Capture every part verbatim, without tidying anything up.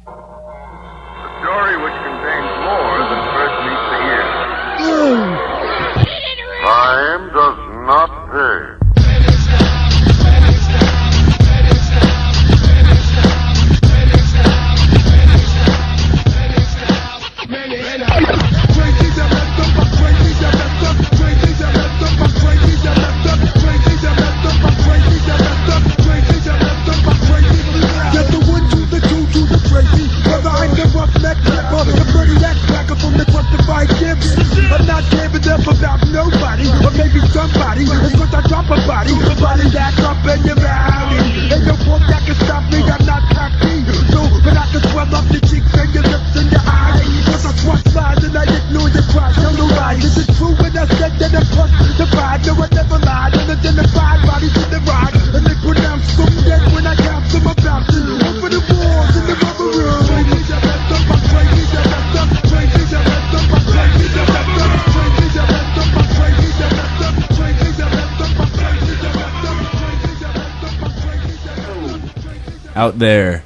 A story which contains more than first meets the ear. Time does not pay. I'm not giving up about nobody, or maybe somebody. It's once I drop a body, the body that's up in your valley. Ain't no force that can stop me, I'm not cocky. So, but I can swell up your cheeks and your lips and your eyes. Once I swat slides and I ignore your cries, tell no lies. Is it true when I said that I'm plus divide? No, I never lied, unidentified bodies in the ride. And they pronounce them dead when I count them about to. Over the walls in the rubber room. Crazy, I messed up, I'm crazy, I messed up, crazy, I messed up, I'm crazy, I messed up. Out there.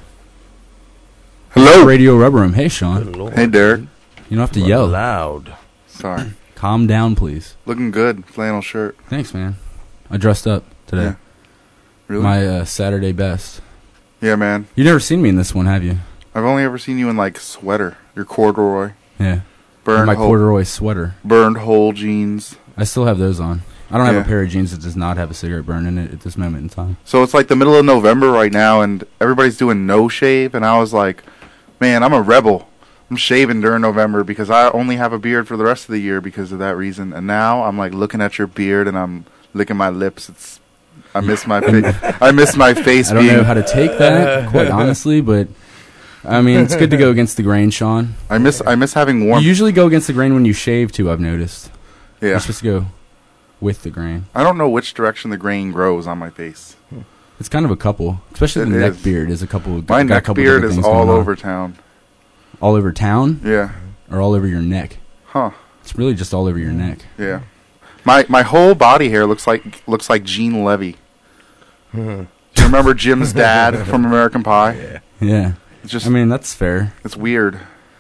Hello. Radio Rubber Room. Hey, Sean. Hey, Derek. You don't have to yell. Loud. Sorry. Calm down, please. Looking good. Flannel shirt. Thanks, man. I dressed up today. Yeah. Really? My uh, Saturday best. Yeah, man. You've never seen me in this one, have you? I've only ever seen you in, like, sweater. Your corduroy. Yeah. Burned my hole, corduroy sweater. Burned hole jeans. I still have those on. I don't have Yeah. a pair of jeans that does not have a cigarette burn in it at this moment in time. So it's like the middle of November right now, and everybody's doing no shave, and I was like, man, I'm a rebel. I'm shaving during November because I only have a beard for the rest of the year because of that reason. And now I'm like looking at your beard, and I'm licking my lips. It's I miss my fa- I miss my face. I don't being know how to take that, quite honestly, but I mean, it's good to go against the grain, Sean. I miss I miss having warm. You usually go against the grain when you shave, too, I've noticed. Yeah. You're supposed to go with the grain. I don't know which direction the grain grows on my face. It's kind of a couple, especially It the neck is. beard is a couple. My got a neck couple beard different is things all going on. over town. All over town? Yeah. Or all over your neck? Huh. It's really just all over your neck. Yeah. My my whole body hair looks like looks like Gene Levy. Do you remember Jim's dad from American Pie? Yeah. Yeah. It's just I mean, that's fair. It's weird.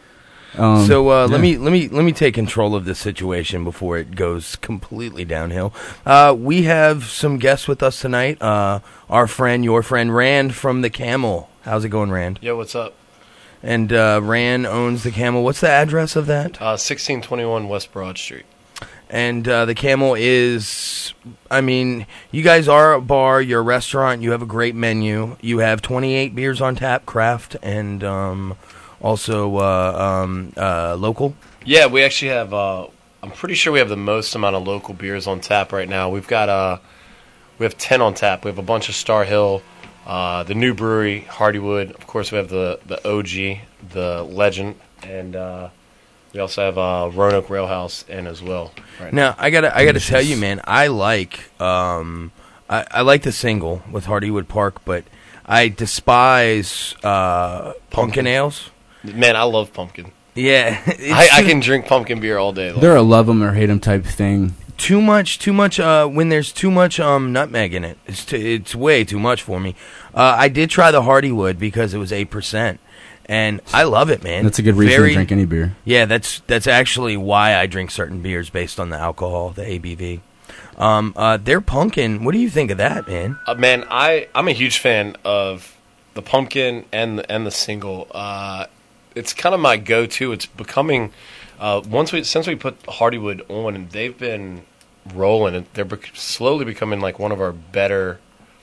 Um, so uh, yeah. let me let me let me take control of this situation before it goes completely downhill. Uh, we have some guests with us tonight. Uh, our friend, your friend, Rand from the Camel. How's it going, Rand? Yo, what's up? And uh, Rand owns the Camel. What's the address of that? Uh, sixteen twenty-one West Broad Street. And uh, the Camel is, I mean, you guys are a bar, you're a restaurant, you have a great menu. You have twenty-eight beers on tap, craft, and um, also uh, um, uh, local. Yeah, we actually have, uh, I'm pretty sure we have the most amount of local beers on tap right now. We've got, uh, we have ten on tap. We have a bunch of Star Hill, uh, the new brewery, Hardywood. Of course, we have the, the O G, the Legend, and uh, we also have uh, Roanoke Railhouse in as well. Right now, I gotta, I gotta tell you, man, I like, um, I, I like the single with Hardywood Park, but I despise uh, pumpkin. pumpkin ales. Man, I love pumpkin. Yeah, I, I can drink pumpkin beer all day long. They're a love 'em or hate 'em type thing. Too much, too much. Uh, when there's too much um, nutmeg in it, it's t- it's way too much for me. Uh, I did try the Hardywood because it was eight percent. And I love it, man. That's a good reason Very, to drink any beer. Yeah, that's that's actually why I drink certain beers based on the alcohol, the A B V. Um, uh, they're pumpkin. What do you think of that, man? Uh, man, I I'm a huge fan of the pumpkin and the, and the single. Uh, it's kind of my go-to. It's becoming uh, once we since we put Hardywood on, and they've been rolling, and they're bec- slowly becoming like one of our better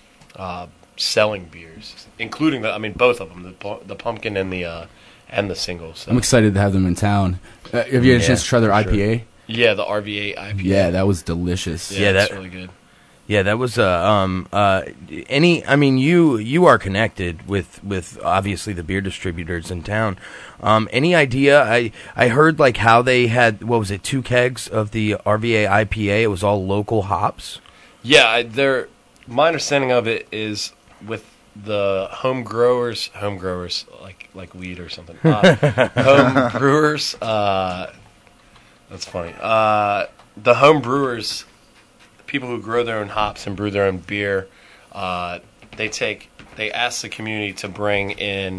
uh, selling beers, including the I mean both of them, the pu- the pumpkin and the uh, and the single. So. I'm excited to have them in town. Uh, have you had a Yeah, chance to try their sure. I P A? Yeah, the R V A I P A. Yeah, that was delicious. Yeah, Yeah, that's that- really good. Yeah, that was uh, um uh any. I mean, you you are connected with with obviously the beer distributors in town. Um, any idea? I I heard like how they had what was it two kegs of the R V A I P A. It was all local hops. Yeah, I- they're my understanding of it is with the home growers, home growers like like weed or something. Uh, home brewers. Uh, that's funny. Uh, the home brewers, people who grow their own hops and brew their own beer, uh, they take they ask the community to bring in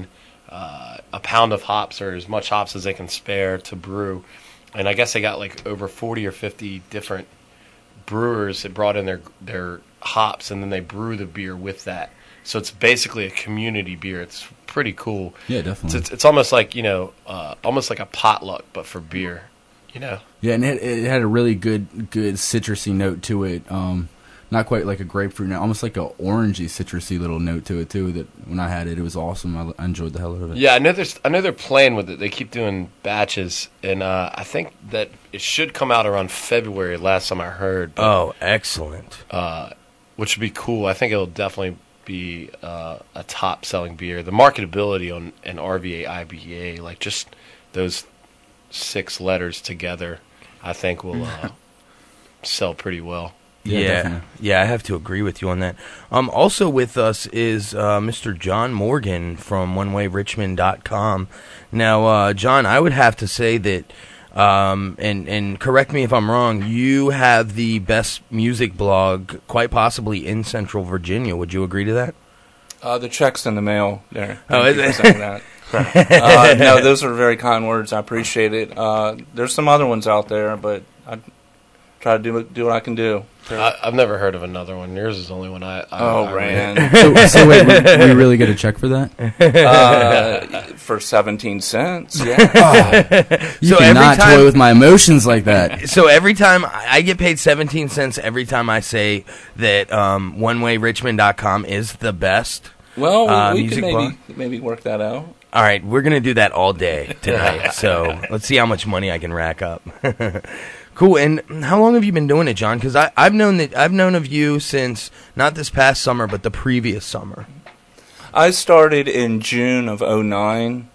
uh, a pound of hops or as much hops as they can spare to brew. And I guess they got like over forty or fifty different brewers that brought in their their hops, and then they brew the beer with that. So it's basically a community beer. It's pretty cool. Yeah, definitely. It's, it's, it's almost like, you know, uh, almost like a potluck, but for beer, you know? Yeah, and it, it had a really good good citrusy note to it. Um, not quite like a grapefruit note, almost like a orangey, citrusy little note to it, too, that when I had it, it was awesome. I, I enjoyed the hell out of it. Yeah, I know, there's, I know they're playing with it. They keep doing batches, and uh, I think that it should come out around February, last time I heard. But, Oh, excellent. uh, which would be cool. I think it'll definitely be uh, a top-selling beer. The marketability on an R V A I B A, like just those six letters together, I think will uh, sell pretty well. Yeah, Yeah, definitely. yeah, I have to agree with you on that. Um, also with us is uh, Mister John Morgan from one way richmond dot com. Now, uh, John, I would have to say that, um, and and correct me if I'm wrong, you have the best music blog, quite possibly in Central Virginia. Would you agree to that? Uh, the check's in the mail there. Oh, Thank is you it? for saying that. uh, no, those are very kind words. I appreciate it. Uh, there's some other ones out there, but I try to do do what I can do. I, I've never heard of another one. Yours is the only one I. I Oh, I read. man. So, so wait, we, we really get a check for that? uh, for seventeen cents. Yeah. You So every cannot time- toy with my emotions like that. So every time I I get paid seventeen cents every time I say that um, one way richmond dot com is the best. Well, Uh, we music could maybe blog? maybe work that out. All right, we're going to do that all day tonight. So let's see how much money I can rack up. Cool. And how long have you been doing it, John? Because I've known that I've known of you since not this past summer, but the previous summer. I started in June of oh nine,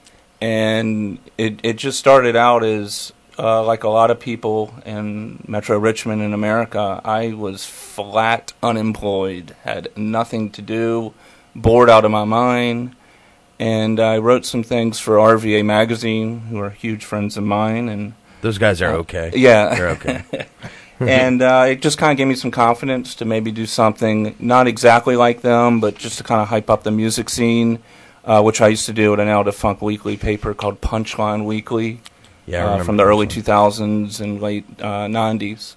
and it it just started out as uh, like a lot of people in Metro Richmond in America. I was flat unemployed, had nothing to do, bored out of my mind, and I wrote some things for R V A Magazine, who are huge friends of mine, and Those guys are okay. yeah, They're okay. and uh, it just kind of gave me some confidence to maybe do something not exactly like them, but just to kind of hype up the music scene, uh, which I used to do at an Out of Funk Weekly paper called Punchline Weekly, Yeah, I uh, remember from the that early one. two thousands and late uh, nineties.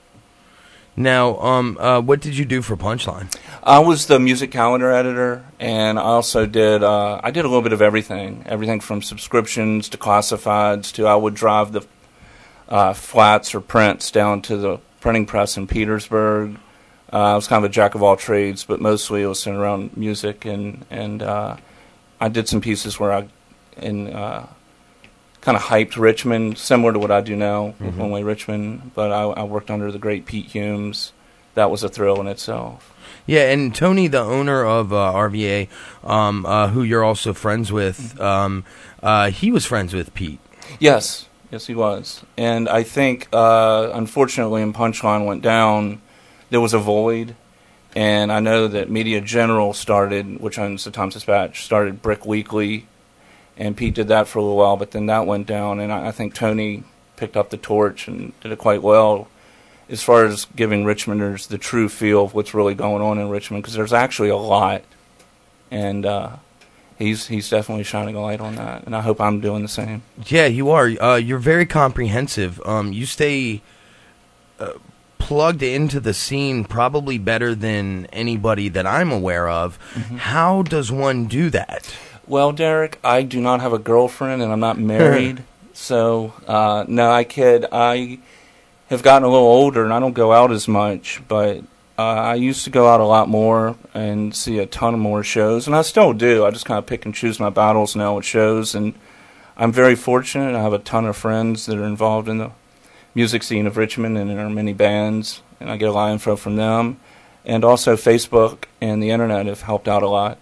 Now, um, uh, what did you do for Punchline? I was the music calendar editor, and I also did uh, I did a little bit of everything, everything from subscriptions to classifieds to I would drive the uh, flats or prints down to the printing press in Petersburg. Uh, I was kind of a jack of all trades, but mostly it was centered around music, and and uh, I did some pieces where I in uh, kind of hyped Richmond, similar to what I do now with One Way Richmond. But I, I worked under the great Pete Humes. That was a thrill in itself. Yeah, and Tony, the owner of uh, R V A, um, uh, who you're also friends with, um, uh, he was friends with Pete. Yes, yes, he was. And I think, uh, unfortunately, when Punchline went down, there was a void. And I know that Media General started, which owns the Times-Dispatch, started Brick Weekly, and Pete did that for a little while, but then that went down. And I, I think Tony picked up the torch and did it quite well as far as giving Richmonders the true feel of what's really going on in Richmond, because there's actually a lot. And uh, he's he's definitely shining a light on that, and I hope I'm doing the same. Yeah, you are. Uh, you're very comprehensive. Um, you stay uh, plugged into the scene probably better than anybody that I'm aware of. How does one do that? Well, Derek, I do not have a girlfriend, and I'm not married. so, uh, no, I kid. I have gotten a little older, and I don't go out as much, but uh, I used to go out a lot more and see a ton of more shows, and I still do. I just kind of pick and choose my battles now with shows, and I'm very fortunate. I have a ton of friends that are involved in the music scene of Richmond, and there are many bands, and I get a lot of info from them. And also Facebook and the internet have helped out a lot.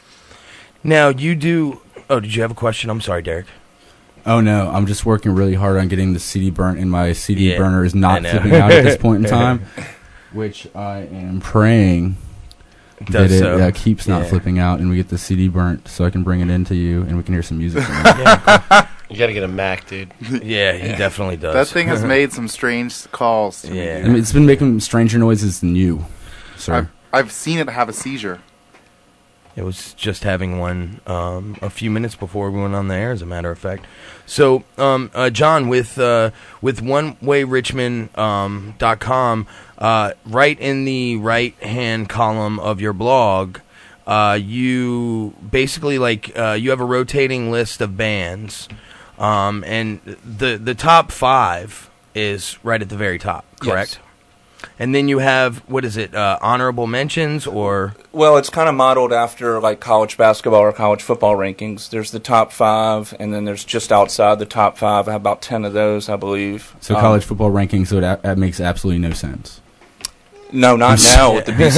Now, you do... Oh, did you have a question? I'm sorry, Derek. Oh no, I'm just working really hard on getting the C D burnt, and my C D Yeah, burner is I not know. flipping out at this point in time, which I am praying that Does it so. uh, keeps not Yeah. flipping out, and we get the C D burnt, so I can bring it into you, and we can hear some music. from it. You got to get a Mac, dude. Yeah, he definitely does. That thing has made some strange calls to Yeah. I me. mean, it's been making stranger noises than you, sir. I've, I've seen it have a seizure. It was just having one um, a few minutes before we went on the air, as a matter of fact. So, um, uh, John, with uh, with one way richmond dot com, uh, right in the right-hand column of your blog, uh, you basically, like, uh, you have a rotating list of bands, um, and the the top five is right at the very top, correct? Yes. And then you have, what is it, uh, honorable mentions, or? Well, it's kind of modeled after like college basketball or college football rankings. There's the top five, and then there's just outside the top five. I have about ten of those, I believe. So um, college football rankings, so that, that makes absolutely no sense. No, not now with the B C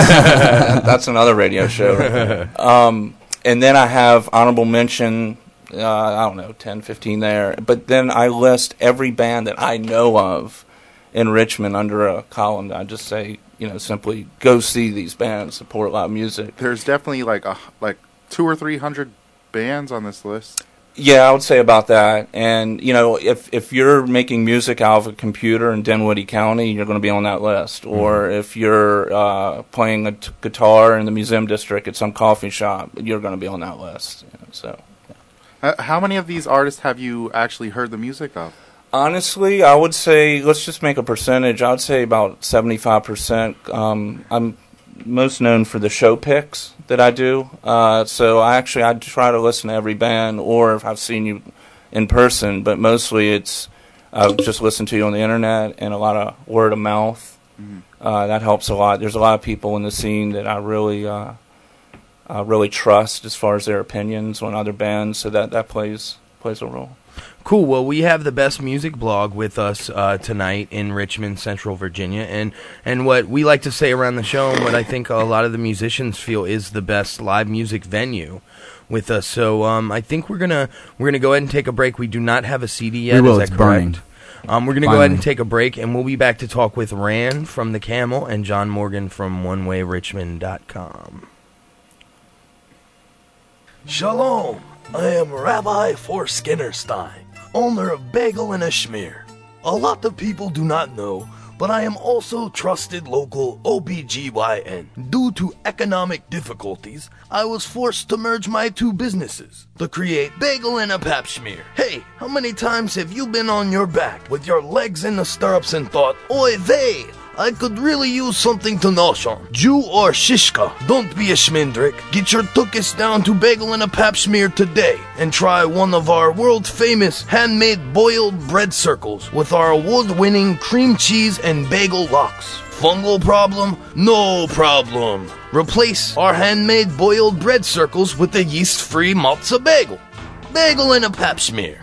S. That's another radio show. Um, and then I have honorable mention, uh, I don't know, ten, fifteen there. But then I list every band that I know of in Richmond under a column. I just say, you know, simply go see these bands, support live music. There's definitely like a like two or three hundred bands on this list. Yeah, I would say about that. And, you know, if if you're making music out of a computer in Dinwiddie County, you're going to be on that list. Mm-hmm. Or if you're uh, playing a t- guitar in the Museum District at some coffee shop, you're going to be on that list. You know, so, yeah. Uh, how many of these artists have you actually heard the music of? Honestly, I would say, let's just make a percentage. I would say about seventy-five percent. Um, I'm most known for the show picks that I do. Uh, so I actually, I try to listen to every band, or if I've seen you in person, but mostly it's I've just listened to you on the internet and a lot of word of mouth. Mm-hmm. Uh, that helps a lot. There's a lot of people in the scene that I really, uh, uh, really trust as far as their opinions on other bands, so that, that plays plays a role. Cool. Well, we have the Best Music blog with us uh, tonight in Richmond, Central Virginia, and and what we like to say around the show, and what I think a lot of the musicians feel is the best live music venue with us. So um, I think we're gonna we're gonna go ahead and take a break. We do not have a C D yet. We will. Is that It's correct? burning. Um, we're gonna Finally. go ahead and take a break, and we'll be back to talk with Rand from the Camel and John Morgan from one way richmond dot com. Shalom. I am Rabbi For Skinnerstein, owner of Bagel and a Schmear. A lot of people do not know, but I am also trusted local O B G Y N. Due to economic difficulties, I was forced to merge my two businesses to create Bagel and a Pap Schmear. Hey, how many times have you been on your back with your legs in the stirrups and thought, oy vey, I could really use something to nosh on. Jew or shishka, don't be a schmindrick. Get your tuchus down to Bagel and a Pap Schmear today and try one of our world-famous handmade boiled bread circles with our award-winning cream cheese and bagel lox. Fungal problem? No problem. Replace our handmade boiled bread circles with a yeast-free matzo bagel. Bagel and a Pap Schmear.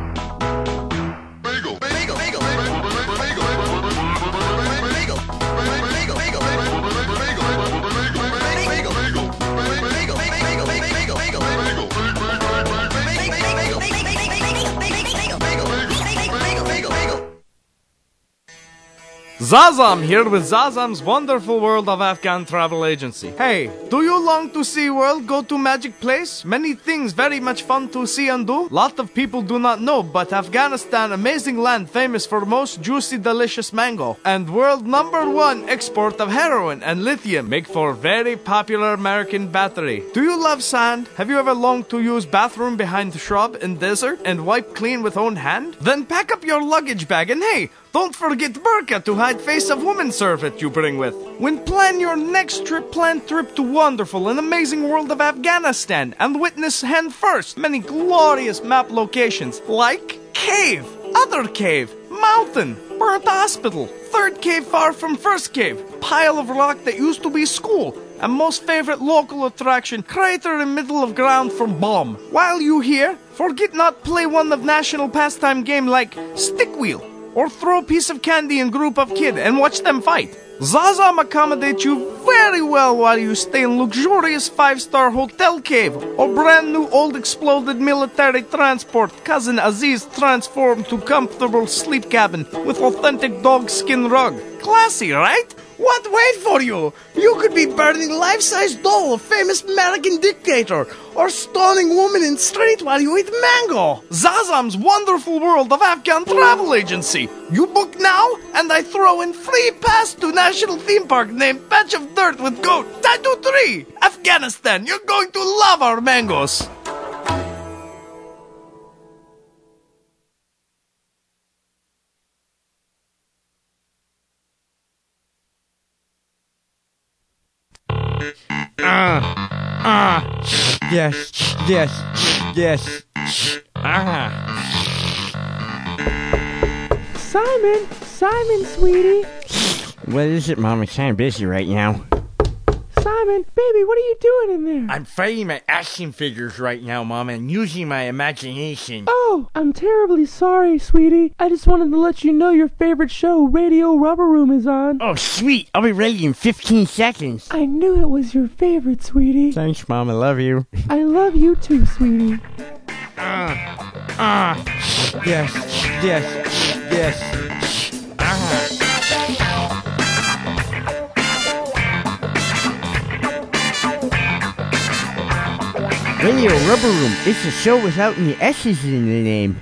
Zazam here with Zazam's Wonderful World of Afghan Travel Agency. Hey, do you long to see world, go to magic place? Many things very much fun to see and do. Lot of people do not know, but Afghanistan, amazing land famous for most juicy delicious mango. And world number one export of heroin and lithium make for very popular American battery. Do you love sand? Have you ever longed to use bathroom behind the shrub in desert and wipe clean with own hand? Then pack up your luggage bag and hey, don't forget burqa to hide face of woman servant you bring with. When plan your next trip, plan trip to wonderful and amazing world of Afghanistan and witness hand first many glorious map locations like cave, other cave, mountain, burnt hospital, third cave far from first cave, pile of rock that used to be school, and most favorite local attraction, crater in middle of ground from bomb. While you here, forget not play one of national pastime game like stick wheel, or throw a piece of candy in group of kid and watch them fight. Zazam accommodates you very well while you stay in luxurious five-star hotel cave or brand new old exploded military transport Cousin Aziz transformed to comfortable sleep cabin with authentic dog skin rug. Classy, right? What wait for you? You could be burning life-size doll of famous American dictator or stoning woman in street while you eat mango. Zazam's Wonderful World of Afghan Travel Agency. You book now and I throw in free pass to national theme park named Patch of Dirt with Goat. I do three. F Afghanistan. You're going to love our mangoes. Ah, ah, yes, yes, yes. Ah. Simon, Simon, sweetie. What is it, Mom? I'm kind of busy right now. Simon, baby, what are you doing in there? I'm fighting my action figures right now, Mom, and using my imagination. Oh, I'm terribly sorry, sweetie. I just wanted to let you know your favorite show, Radio Rubber Room, is on. Oh, sweet. I'll be ready in fifteen seconds. I knew it was your favorite, sweetie. Thanks, Mom. I love you. I love you too, sweetie. Ah, ah, yes, yes, yes. Ah. Radio Rubber Room. It's a show without any S's in the name.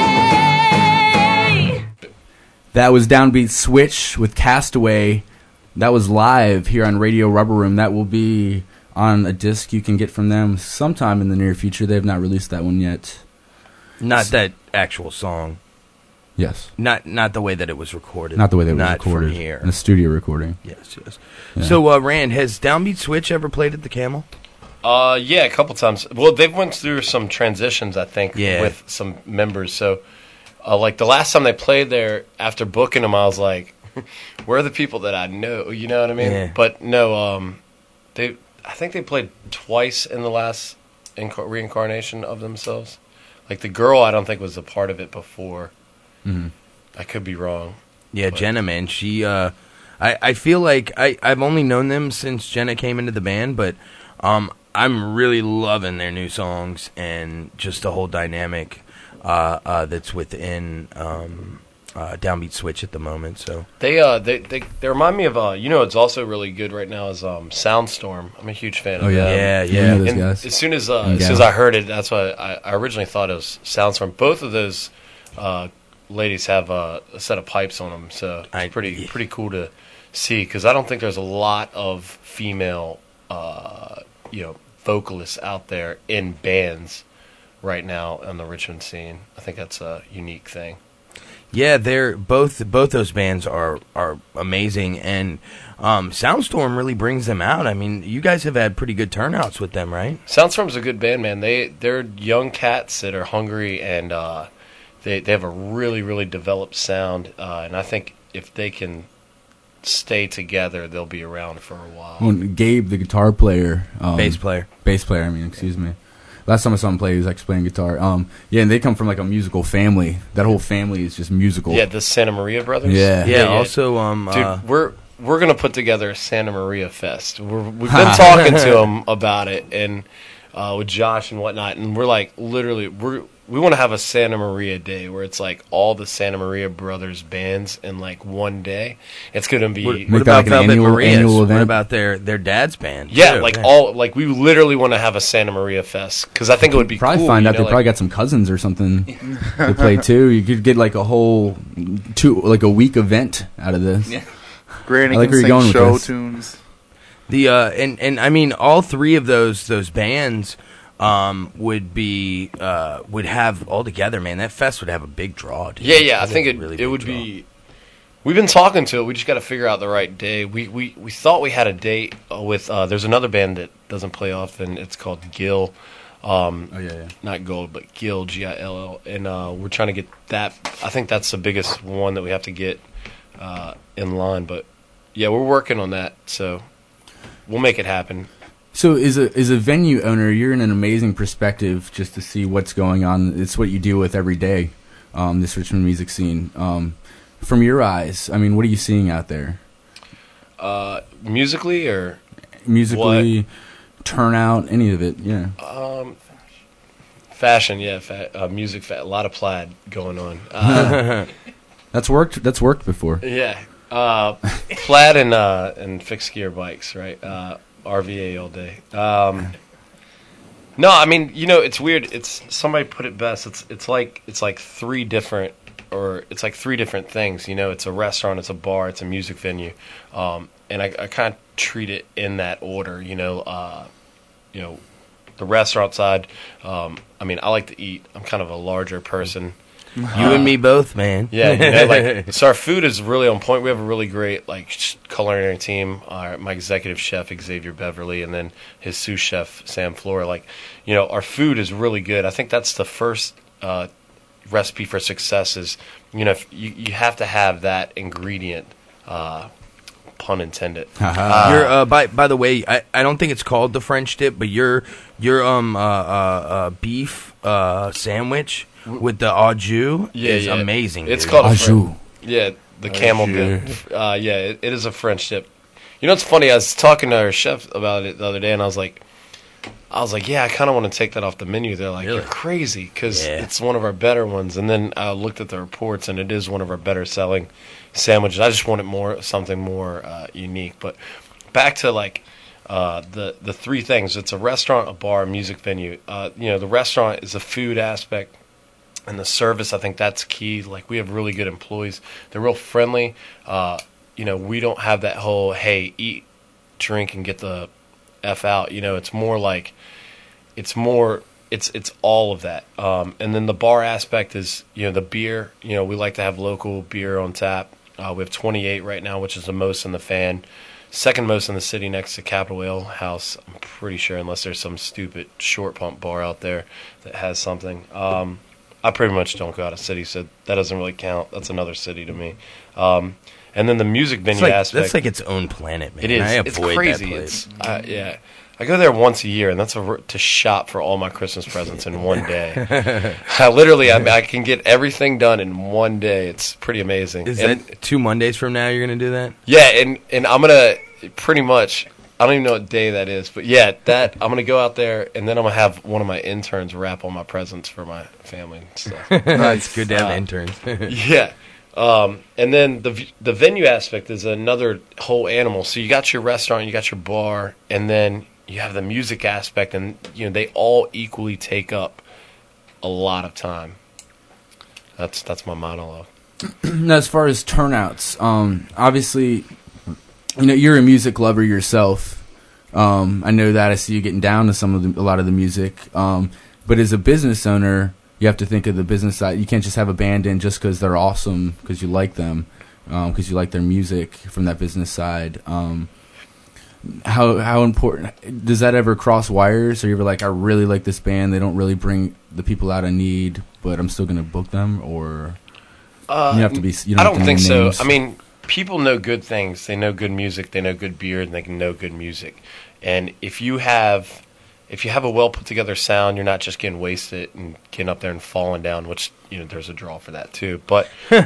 That was Downbeat Switch with Castaway. that was live here on Radio Rubber Room. That will be on a disc you can get from them sometime in the near future. They have not released that one yet. Not that actual song. Yes. Not not the way that it was recorded. Not the way that it was not recorded. From here. In a studio recording. Yes, yes. Yeah. So, uh, Rand, has Downbeat Switch ever played at the Camel? Uh, yeah, a couple times. Well, they've went through some transitions, I think, Yeah. with some members. So, uh, like the last time they played there, after booking them, I was like, "Where are the people that I know?" You know what I mean? Yeah. But no, um, they. I think they played twice in the last incar- reincarnation of themselves. Like the girl, I don't think was a part of it before. Mm-hmm. I could be wrong. Yeah, but. Jenna, man, she. Uh, I I feel like I I've only known them since Jenna came into the band, but um, I'm really loving their new songs and just the whole dynamic uh, uh, that's within um, uh, Downbeat Switch at the moment. So They uh they, they they remind me of uh you know it's also really good right now is um Soundstorm. I'm a huge fan of Oh, yeah. them. Yeah, You yeah. know those And guys. as soon as uh, And as soon as gal. I heard it, that's why I, I originally thought it was Soundstorm. Both of those uh, ladies have uh, a set of pipes on them, so it's I- pretty yeah. pretty cool to see because I don't think there's a lot of female uh, you know vocalists out there in bands right now on the Richmond scene. I think that's a unique thing. Yeah, they're both both those bands are are amazing, and um, Soundstorm really brings them out. I mean, you guys have had pretty good turnouts with them, right? Soundstorm's a good band, man. They they're young cats that are hungry and uh, they they have a really really developed sound, uh, and I think if they can stay together, they'll be around for a while. Well, Gabe, the guitar player, um, Bass player. bass player. I mean, excuse me. Last time I saw him play, he was actually playing guitar. Um, yeah, and they come from like a musical family. That whole family is just musical. Yeah, the Santa Maria brothers. Yeah. Yeah. Also, um, Dude, uh, we're we're gonna put together a Santa Maria fest. We're, we've been talking to them about it, and uh, with Josh and whatnot, and we're like, literally, we're we want to have a Santa Maria day where it's like all the Santa Maria brothers bands in like one day. It's gonna be what, Make what that about like an Velvet annual- Maria's? annual What event? about their their dad's band? yeah, too? like all like we literally want to have a Santa Maria fest because I think it would be Probably cool, find you out know, they like- probably got some cousins or something to play too. You could get like a whole two like a week event out of this. Yeah. Granny I like can where you're sing going with show this. tunes. The uh, and and I mean all three of those those bands um, would be uh, would have all together, man. That fest would have a big draw. Dude. Yeah, yeah. I That'd think have it a really it big would draw. be. We've been talking to it. We just got to figure out the right day. We we, we thought we had a date uh, with. Uh, there's another band that doesn't play often. It's called Gill. Um, Oh yeah, yeah. Not Gold, but Gill, G I L L. And uh, we're trying to get that. I think that's the biggest one that we have to get uh, in line. But yeah, we're working on that. So we'll make it happen. So, as a as a venue owner, you're in an amazing perspective just to see what's going on. It's what you deal with every day. Um, this Richmond music scene. Um, from your eyes, I mean, what are you seeing out there? Uh, musically or Musically, turnout, any of it? Yeah. um, fashion, yeah, fa- uh, music, fa- a lot of plaid going on. Uh, That's worked. That's worked before. Yeah, uh, plaid and uh, and fixed gear bikes, right? Uh, R V A all day. Um, no, I mean, you know, it's weird. It's somebody put it best. It's it's like it's like three different, or it's like three different things. You know, it's a restaurant, it's a bar, it's a music venue, um, and I, I kind of treat it in that order. You know, uh, you know, the restaurant side. Um, I mean, I like to eat. I'm kind of a larger person. You and me both, man. Yeah, you know, like so our food is really on point. We have a really great like sh- culinary team. Our, my executive chef Xavier Beverly, and then his sous chef Sam Flora. Like, you know, our food is really good. I think that's the first uh, recipe for success. Is you know if you you have to have that ingredient. Uh, pun intended. Haha. Your uh, by by the way, I, I don't think it's called the French dip, but your your um uh, uh, uh beef uh sandwich with the au jus Yeah, is yeah. amazing. It's dude. called a Au Fren- jus. Yeah, the camel jus. dip. Uh, yeah, it, it is a French dip. You know, it's funny. I was talking to our chef about it the other day, and I was like, I was like, yeah, I kind of want to take that off the menu. They're like, Really? you're crazy because Yeah. it's one of our better ones. And then I looked at the reports, and it is one of our better selling sandwiches. I just wanted more something more uh, unique. But back to like uh, the the three things: it's a restaurant, a bar, a music venue. Uh, you know, the restaurant is a food aspect. And the service, I think that's key. Like, we have really good employees. They're real friendly. Uh, you know, we don't have that whole, hey, eat, drink, and get the F out. You know, it's more like, it's more, it's it's all of that. Um, and then the bar aspect is, you know, the beer. You know, we like to have local beer on tap. Uh, we have twenty-eight right now, which is the most in the fan. Second most in the city next to Capital Ale House, I'm pretty sure, unless there's some stupid short pump bar out there that has something. Um, I pretty much don't go out of city, so that doesn't really count. That's another city to me. Um, and then the music venue It's like, aspect. that's like its own planet, man. It is. I It's avoid crazy. That place. It's uh, yeah. I go there once a year, and that's a, to shop for all my Christmas presents in one day. I literally, I, I can get everything done in one day. It's pretty amazing. Is and, that two Mondays from now you're going to do that? Yeah, and, and I'm going to pretty much, I don't even know what day that is, but yeah, that I'm going to go out there, and then I'm going to have one of my interns wrap all my presents for my family and stuff. It's good to have Uh, interns. yeah. Um, and then the the venue aspect is another whole animal. So you got your restaurant, you got your bar, and then you have the music aspect, and you know they all equally take up a lot of time. That's that's my monologue. Now, as far as turnouts, um, obviously, you know, you're a music lover yourself. Um, I know that. I see you getting down to some of the, a lot of the music. Um, but as a business owner, you have to think of the business side. You can't just have a band in just because they're awesome, because you like them, because um, you like their music from that business side. Um, how how important does that ever cross wires? Or you ever like, I really like this band. They don't really bring the people out I need, but I'm still going to book them? Or Uh, you have to be. You don't I have don't to think name so. names. I mean, people know good things. They know good music. They know good beer, and they can know good music. And if you have, if you have a well put together sound, you're not just getting wasted and getting up there and falling down. Which, you know, there's a draw for that too. But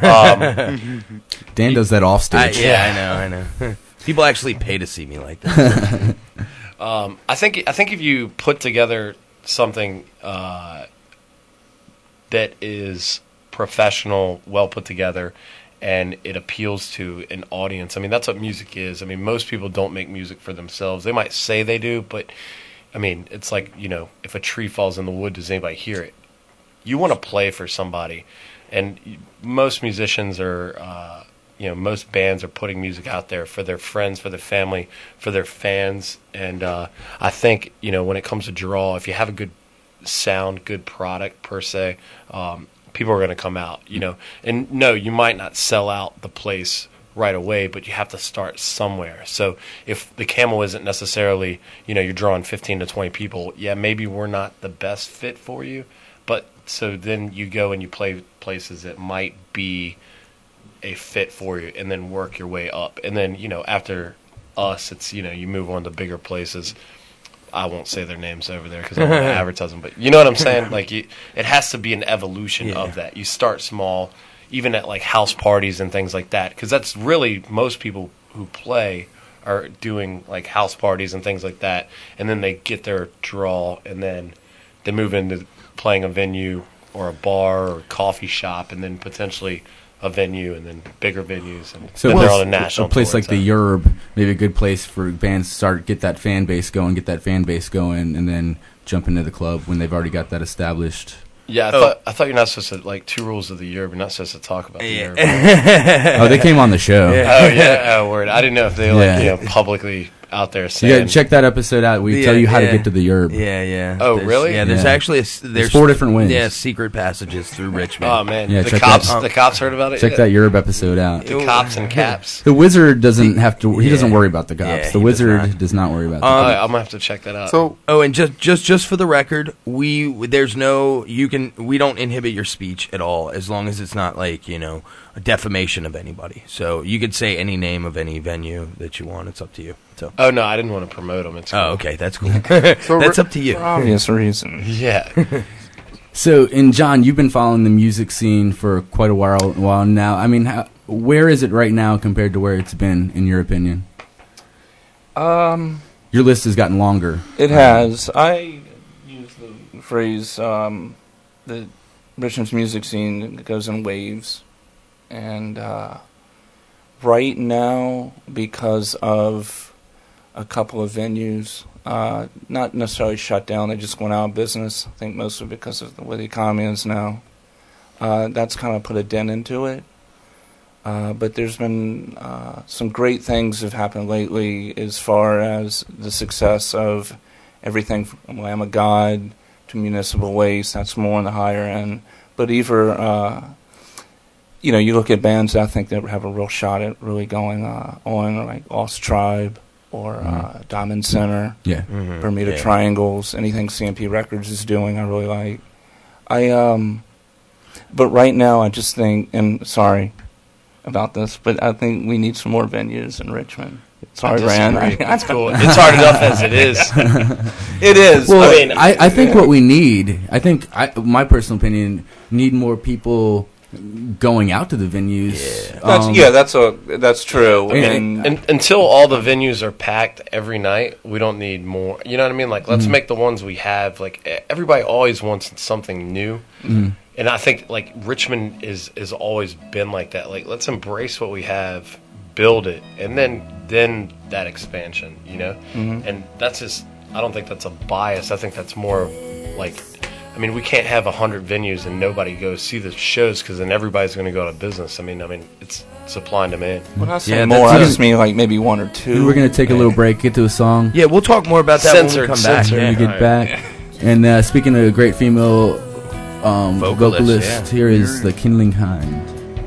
um, Dan does that off stage. I, yeah, I know, I know. People actually pay to see me like that. um, I think I think if you put together something uh, that is professional, well put together, and it appeals to an audience. I mean, that's what music is. I mean, most people don't make music for themselves. They might say they do, but I mean, it's like, you know, if a tree falls in the wood, does anybody hear it? You want to play for somebody, and most musicians are, uh, you know, most bands are putting music out there for their friends, for their family, for their fans, and uh, I think, you know, when it comes to draw, if you have a good sound, good product per se, um, people are going to come out, you know. And no, you might not sell out the place right away, but you have to start somewhere. So if the Camel isn't necessarily, you know, you're drawing fifteen to twenty people, yeah, maybe we're not the best fit for you. But so then you go and you play places that might be a fit for you, and then work your way up. And then, you know, after us, it's, you know, you move on to bigger places. I won't say their names over there because I don't want to advertise them, but you know what I'm saying? Like, you, it has to be an evolution Yeah. of that. You start small, even at like house parties and things like that, because that's really most people who play are doing like house parties and things like that, and then they get their draw, and then they move into playing a venue or a bar or a coffee shop, and then potentially a venue, and then bigger venues, and So then a they're place, on a national a place tour like the Yerb, maybe a good place for bands to start, get that fan base going, get that fan base going, and then jump into the club when they've already got that established. Yeah, I Oh. thought I thought you're not supposed to, like, two rules of the Yerb. You're not supposed to talk about the Yeah. Yerb. Oh, they came on the show. Yeah. Oh yeah, oh word. I didn't know if they like Yeah. you know publicly out there You saying. gotta check that episode out. We Yeah, tell you how yeah. to get to the Yerb. Yeah, yeah. Oh, There's- really? Yeah, there's Yeah. actually a, s- there's four different ways. Yeah, secret passages through Richmond. Oh man, Yeah, the check cops. that- The cops heard about it. Check yet? that Yerb episode out. The cops and caps. The wizard doesn't have to. He Yeah. doesn't worry about the cops. Yeah, the he does wizard not. does not worry about the Oh, Um, cops. I'm gonna have to check that out. So Oh, and just just just for the record, we there's no you can we don't inhibit your speech at all as long as it's not like, you know, a defamation of anybody. So you could say any name of any venue that you want. It's up to you. So oh no, I didn't want to promote them. It's cool. oh, okay, that's cool. So that's Ri- up to you. For obvious reasons. Yeah. So, and John, you've been following the music scene for quite a while, while now. I mean, how, where is it right now compared to where it's been, in your opinion? Um, Your list has gotten longer. it has. I use the phrase um, the Richmond's music scene goes in waves, and uh, right now, because of a couple of venues, uh, not necessarily shut down, they just went out of business. I think mostly because of the way the economy is now. Uh, that's kind of put a dent into it. Uh, but there's been uh, some great things have happened lately as far as the success of everything from Lamb of God to Municipal Waste. That's more on the higher end. But either, uh, you know, you look at bands I think that have a real shot at really going uh, on, like Lost Tribe or uh, mm-hmm. Diamond Center, yeah. mm-hmm. Bermuda yeah. Triangles, anything C M P Records is doing, I really like. I um, but right now I just think, and sorry about this, but I think we need some more venues in Richmond. Sorry, Rand. That's cool. It's hard enough as it is. It is. Well, I mean, I, I think what we need, I think, I, my personal opinion, need more people going out to the venues. Yeah, that's, um, yeah, that's a that's true. And, and, and until all the venues are packed every night, we don't need more. You know what I mean? Like, let's mm-hmm. make the ones we have. Like, everybody always wants something new. Mm-hmm. And I think, like, Richmond is is always been like that. Like, let's embrace what we have, build it, and then then that expansion, you know? Mm-hmm. And that's just, I don't think that's a bias. I think that's more like, I mean, we can't have one hundred venues and nobody goes see the shows because then everybody's going to go out of business. I mean, I mean, it's supply and demand. When I say yeah, more, I just mean like maybe one or two. We're going to take a little break, get to a song. Yeah, we'll talk more about that Censored, when we come back. censored. When we get back. And uh, speaking of a great female um, Vocalist, vocalist, yeah. here is The Kindling Kind.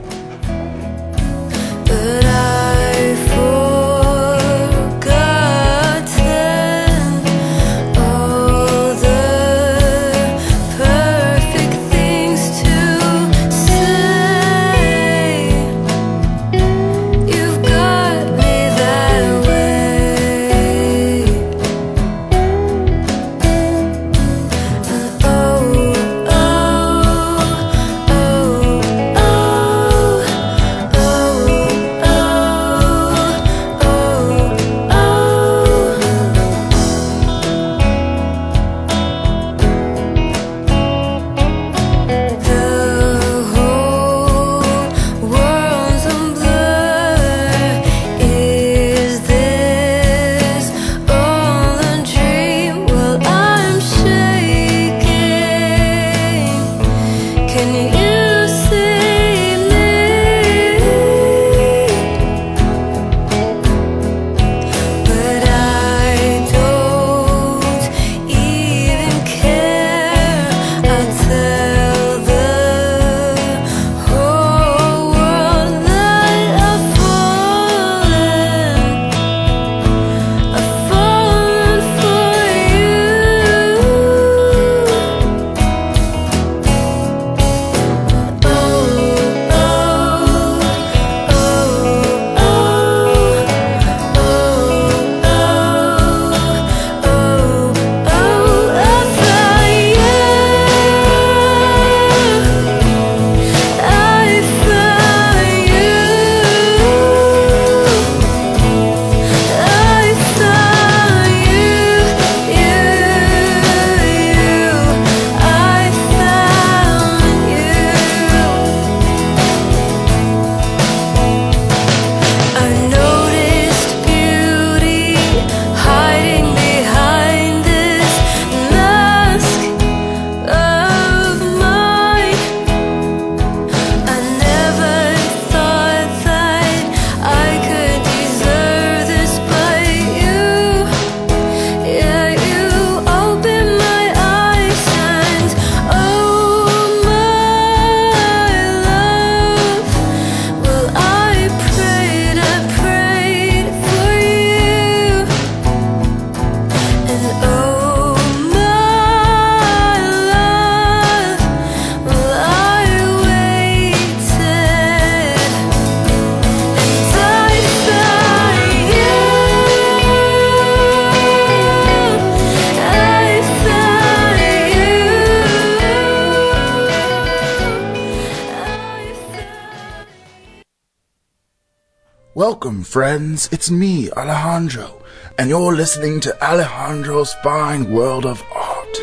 Welcome, friends. It's me, Alejandro, and you're listening to Alejandro's Fine World of Art.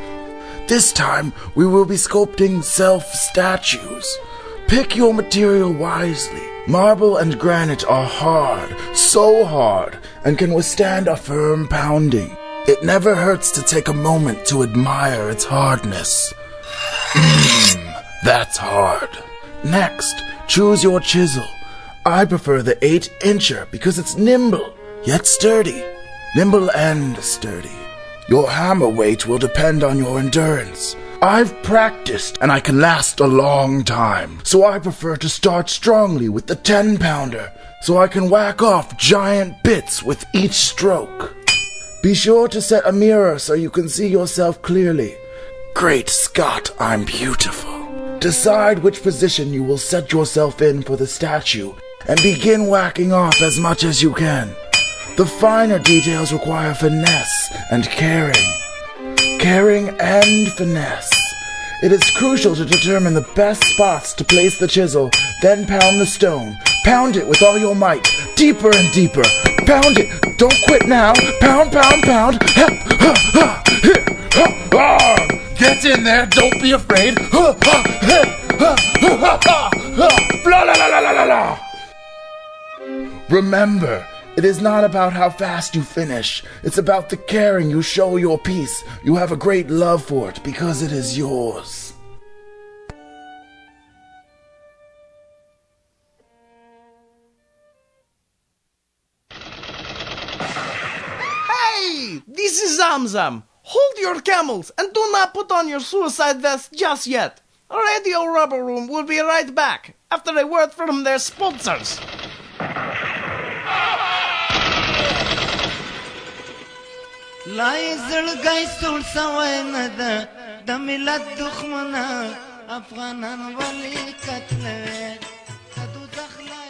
This time, we will be sculpting self-statues. Pick your material wisely. Marble and granite are hard, so hard, and can withstand a firm pounding. It never hurts to take a moment to admire its hardness. Mmm, that's hard. Next, choose your chisel. I prefer the eight incher because it's nimble, yet sturdy. Nimble and sturdy. Your hammer weight will depend on your endurance. I've practiced, and I can last a long time, so I prefer to start strongly with the ten pounder, so I can whack off giant bits with each stroke. Be sure to set a mirror so you can see yourself clearly. Great Scott, I'm beautiful. Decide which position you will set yourself in for the statue, and begin whacking off as much as you can. The finer details require finesse and caring. Caring and finesse. It is crucial to determine the best spots to place the chisel, then pound the stone. Pound it with all your might, deeper and deeper. Pound it, don't quit now. Pound, pound, pound. Get in there, don't be afraid. Remember, it is not about how fast you finish. It's about the caring you show your piece. You have a great love for it because it is yours. Hey! This is Zamzam. Hold your camels and do not put on your suicide vest just yet. Radio Rubber Room will be right back after a word from their sponsors. لا يزرق يسول سوينا ده ده ميلاد دخمنا أفغانا ولي كتلة كدو دخلا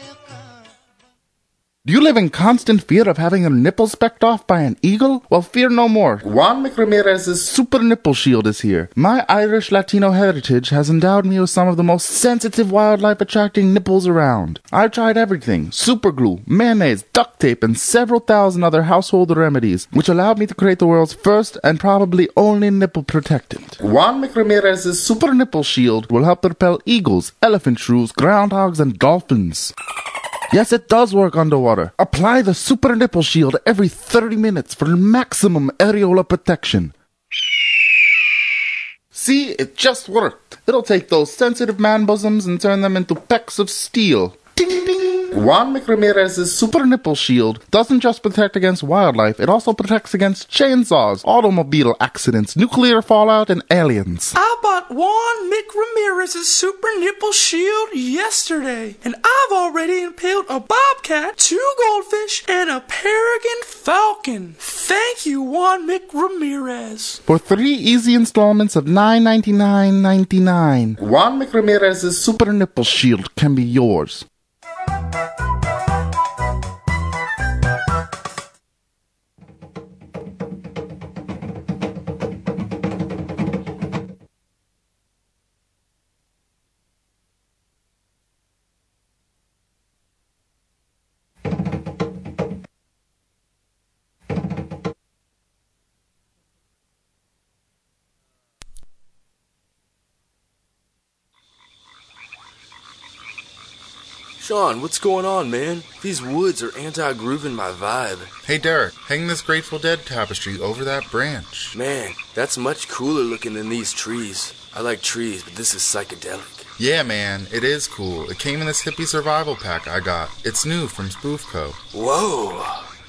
Do you live in constant fear of having your nipples specked off by an eagle? Well, fear no more. Juan McRamirez's Super Nipple Shield is here. My Irish Latino heritage has endowed me with some of the most sensitive wildlife-attracting nipples around. I've tried everything. Super glue, mayonnaise, duct tape, and several thousand other household remedies, which allowed me to create the world's first and probably only nipple protectant. Juan McRamirez's Super Nipple Shield will help repel eagles, elephant shrews, groundhogs, and dolphins. Yes, it does work underwater. Apply the Super Nipple Shield every thirty minutes for maximum areola protection. See, it just worked. It'll take those sensitive man bosoms and turn them into pecks of steel. Ding ding! Juan McRamirez's Super Nipple Shield doesn't just protect against wildlife, it also protects against chainsaws, automobile accidents, nuclear fallout, and aliens. I bought Juan McRamirez's Super Nipple Shield yesterday, and I've already impaled a bobcat, two goldfish, and a peregrine falcon. Thank you, Juan McRamirez. For three easy installments of nine ninety-nine ninety-nine, Juan McRamirez's Super Nipple Shield can be yours. Sean, what's going on, man? These woods are anti-grooving my vibe. Hey, Derek, hang this Grateful Dead tapestry over that branch. Man, that's much cooler looking than these trees. I like trees, but this is psychedelic. Yeah, man, it is cool. It came in this hippie survival pack I got. It's new from Spoofco. Whoa.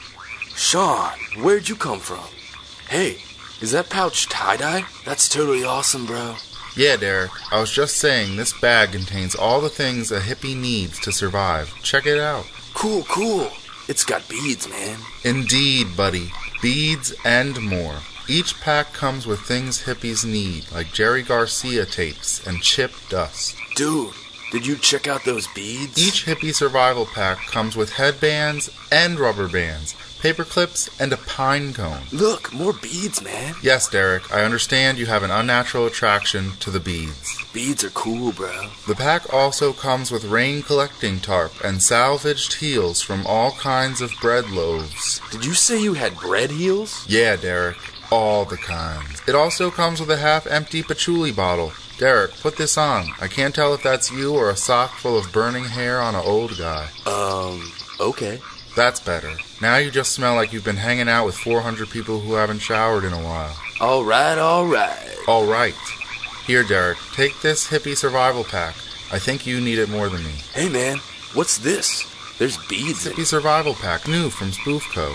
Sean, where'd you come from? Hey, is that pouch tie-dye? That's totally awesome, bro. Yeah, Derek, I was just saying this bag contains all the things a hippie needs to survive. Check it out. Cool, cool. It's got beads, man. Indeed, buddy. Beads and more. Each pack comes with things hippies need, like Jerry Garcia tapes and chip dust. Dude, did you check out those beads? Each hippie survival pack comes with headbands and rubber bands, paper clips, and a pine cone. Look, more beads, man. Yes, Derek, I understand you have an unnatural attraction to the beads. Beads are cool, bro. The pack also comes with rain collecting tarp and salvaged heels from all kinds of bread loaves. Did you say you had bread heels? Yeah, Derek, all the kinds. It also comes with a half-empty patchouli bottle. Derek, put this on. I can't tell if that's you or a sock full of burning hair on an old guy. Um, okay. That's better. Now you just smell like you've been hanging out with four hundred people who haven't showered in a while. All right, all right. All right. Here, Derek, take this hippie survival pack. I think you need it more than me. Hey, man, what's this? There's beads. Sippy Survival Pack, new from Spoof Co.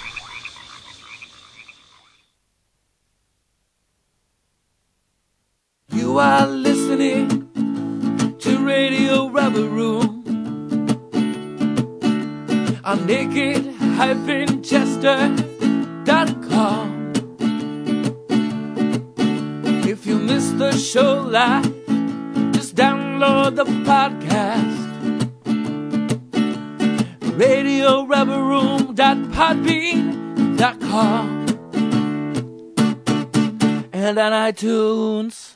You are listening to Radio Rubber Room on naked dash chester dot com. If you missed the show live, just download the podcast. radio rubber room dot podbean dot com and on iTunes.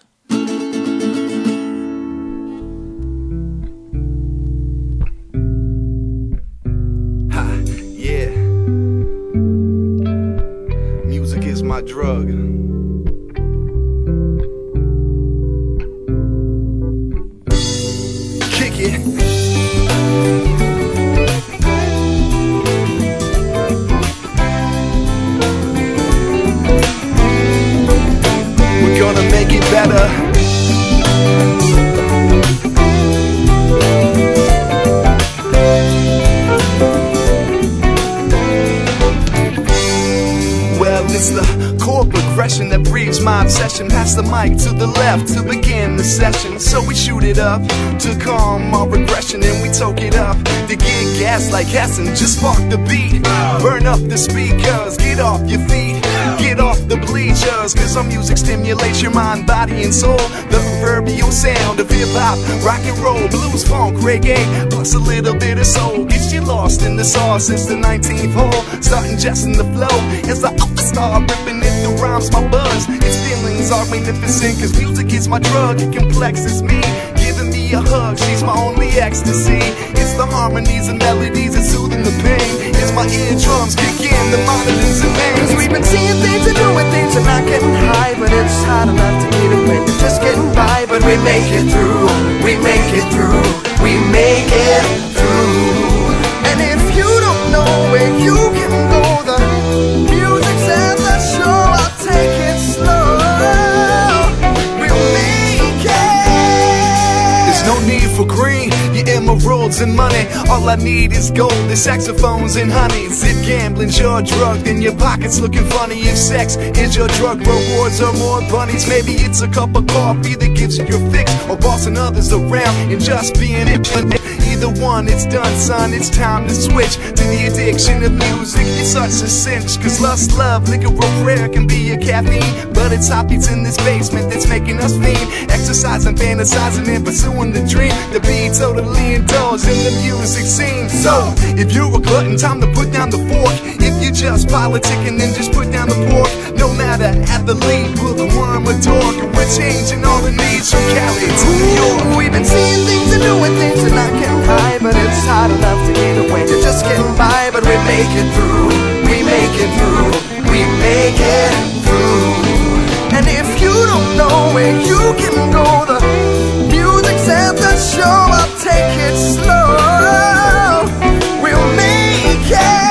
Yeah. Music is my drug. Kick it. We're gonna make it better. It's the chord progression that breeds my obsession. Pass the mic to the left to begin the session. So we shoot it up to calm our regression, and we toke it up to get gas like Hessen. Just spark the beat, burn up the speakers, get off your feet, get off the bleachers, cause our music stimulates your mind, body, and soul. The proverbial sound of hip-hop, rock and roll, blues, funk, reggae, plus a little bit of soul. Gets you lost in the sauce since the nineteenth hole, starting just in the flow as the star ripping it, the rhymes my buzz. Its feelings are magnificent, cause music is my drug. It complexes me, giving me a hug. She's my only ecstasy. It's the harmonies and melodies that soothing the pain. It's my eardrums kick in, the monitors and mains. Cause we've been seeing things and doing things and not getting high, but it's hard enough to get it when you're just getting by. But we make it through, we make it through, we make it through. And if you don't know where you can go, the music's at the show. I'll take it slow. We'll make it. There's no need for green, your emeralds and money. All I need is gold, the saxophones and honey. Zip gambling's your drug, then your pocket's looking funny. If sex is your drug, rewards are more bunnies. Maybe it's a cup of coffee that gives you your fix, or bossing others around and just being it. Either one, it's done, son. It's time to switch to the addiction of music. It's such a cinch, cause lust, love, liquor, or prayer can be a caffeine, but it's hot beats in this basement that's making us fiend. Exercising, fantasizing, and pursuing the dream to be totally indulged in the music scene. So, if you're a glutton, time to put down the fork. If you're just politicking, then just put down the pork. No matter athlete, bookworm, or dork, we're changing all the needs from Cali to New York. We've been seeing things and doing things and not getting high, but it's hard enough to get away. You're just getting by, but we make it through. We make it through. We make it through. And if you don't know where you can go, the music's at the show. I'll take it slow. We'll make it.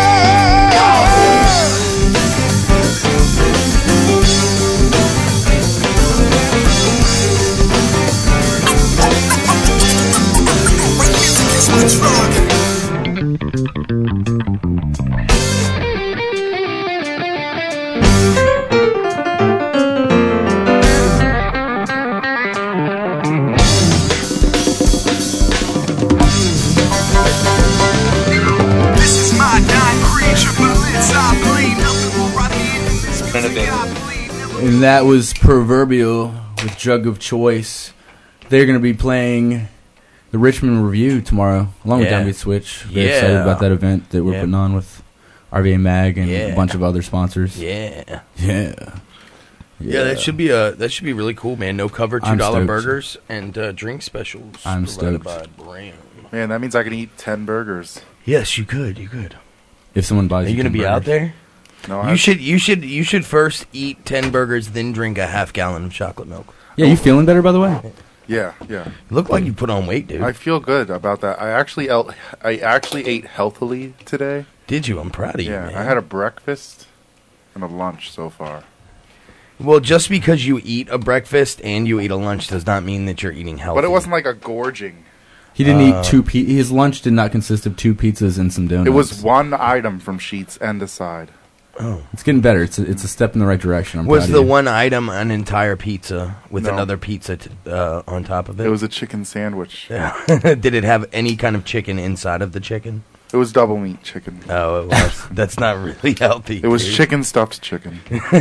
And that was Proverbial with Jug of Choice. They're going to be playing the Richmond Review tomorrow, along with Yeah. Downbeat Switch. Very Yeah. excited about that event that we're Yeah. putting on with R V A Mag and Yeah. a bunch of other sponsors. Yeah. Yeah. Yeah, that should be a that should be really cool, man. No cover, two I'm dollar stoked. burgers and uh, drink specials. I'm provided stoked. by Brand. Man, that means I can eat ten burgers. Yes, you could. You could. If someone buys Are you you going to ten be out burgers. there? No, you I- should. You should. You should first eat ten burgers, then drink a half gallon of chocolate milk. Yeah, you feeling better, by the way? Yeah, yeah. You look like you put on weight, dude. I feel good about that. I actually, el- I actually ate healthily today. Did you? I'm proud of you, Yeah, man. I had a breakfast and a lunch so far. Well, just because you eat a breakfast and you eat a lunch does not mean that you're eating healthy. But it wasn't like a gorging. He didn't Uh, eat two. Pi- his lunch did not consist of two pizzas and some donuts. It was one item from Sheets and Aside. Oh, it's getting better. It's a, it's a step in the right direction. I'm Was proud the of you. one item an entire pizza with No. another pizza t- uh, on top of it? It was a chicken sandwich. Yeah. Did it have any kind of chicken inside of the chicken? It was double meat chicken. Oh, it was. That's not really healthy. It was dude. chicken stuffed chicken.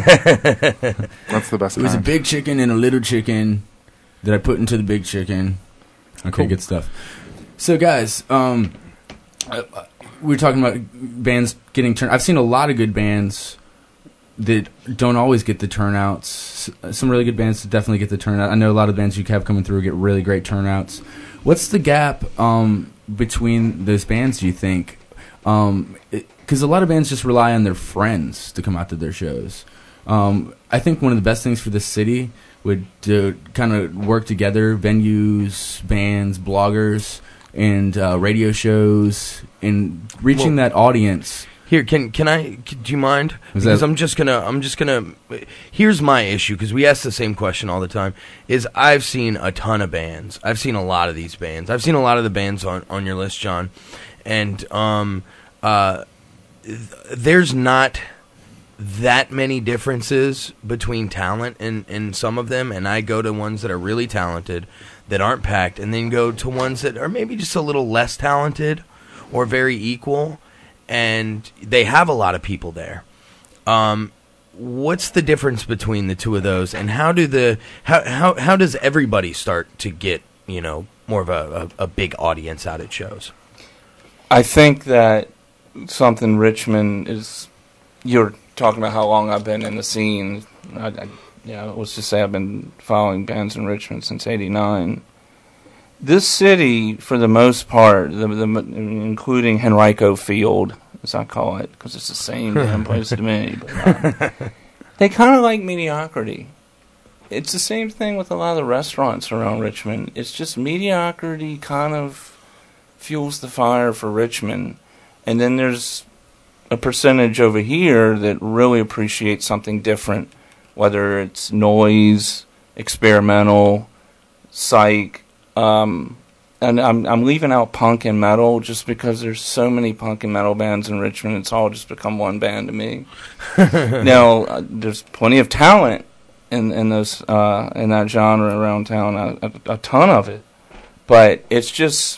That's the best It was a kind. big chicken and a little chicken that I put into the big chicken. Okay, Cool. good stuff. So, guys, um, uh, we were talking about bands getting turned. I've seen a lot of good bands that don't always get the turnouts. S- Some really good bands definitely get the turnout. I know a lot of bands you have coming through get really great turnouts. What's the gap um, between those bands, do you think? Because a lot of bands just rely on their friends to come out to their shows. Um, I think one of the best things for this city would to kind of work together, venues, bands, bloggers, and uh, radio shows, and reaching Well, that audience. Here, can can I? c- Do you mind? Was Because that- I'm just gonna. I'm just gonna. Here's my issue, because we ask the same question all the time. Is I've seen a ton of bands. I've seen a lot of these bands. I've seen a lot of the bands on on your list, John, and um, uh, th- there's not that many differences between talent in, in some of them, and I go to ones that are really talented that aren't packed, and then go to ones that are maybe just a little less talented or very equal, and they have a lot of people there. Um, what's the difference between the two of those, and how do the how how, how does everybody start to get, you know, more of a, a, a big audience out at shows? I think that something Richmond is. You're talking about how long I've been in the scene. I, I, yeah, let's just say I've been following bands in Richmond since eighty-nine. This city, for the most part, the, the, including Henrico Field, as I call it, because it's the same damn place to me, but, uh, they kind of like mediocrity. It's the same thing with a lot of the restaurants around Richmond. It's just mediocrity kind of fuels the fire for Richmond. And then there's a percentage over here that really appreciates something different, whether it's noise, experimental, psych. Um, and I'm I'm leaving out punk and metal just because there's so many punk and metal bands in Richmond. It's all just become one band to me. Now uh, there's plenty of talent in in those uh, in that genre around town, a, a, a ton of it. But it's just,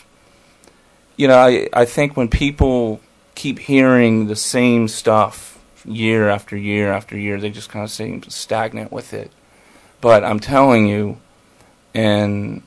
you know, I I think when people keep hearing the same stuff year after year after year, they just kind of seem stagnant with it. But I'm telling you, and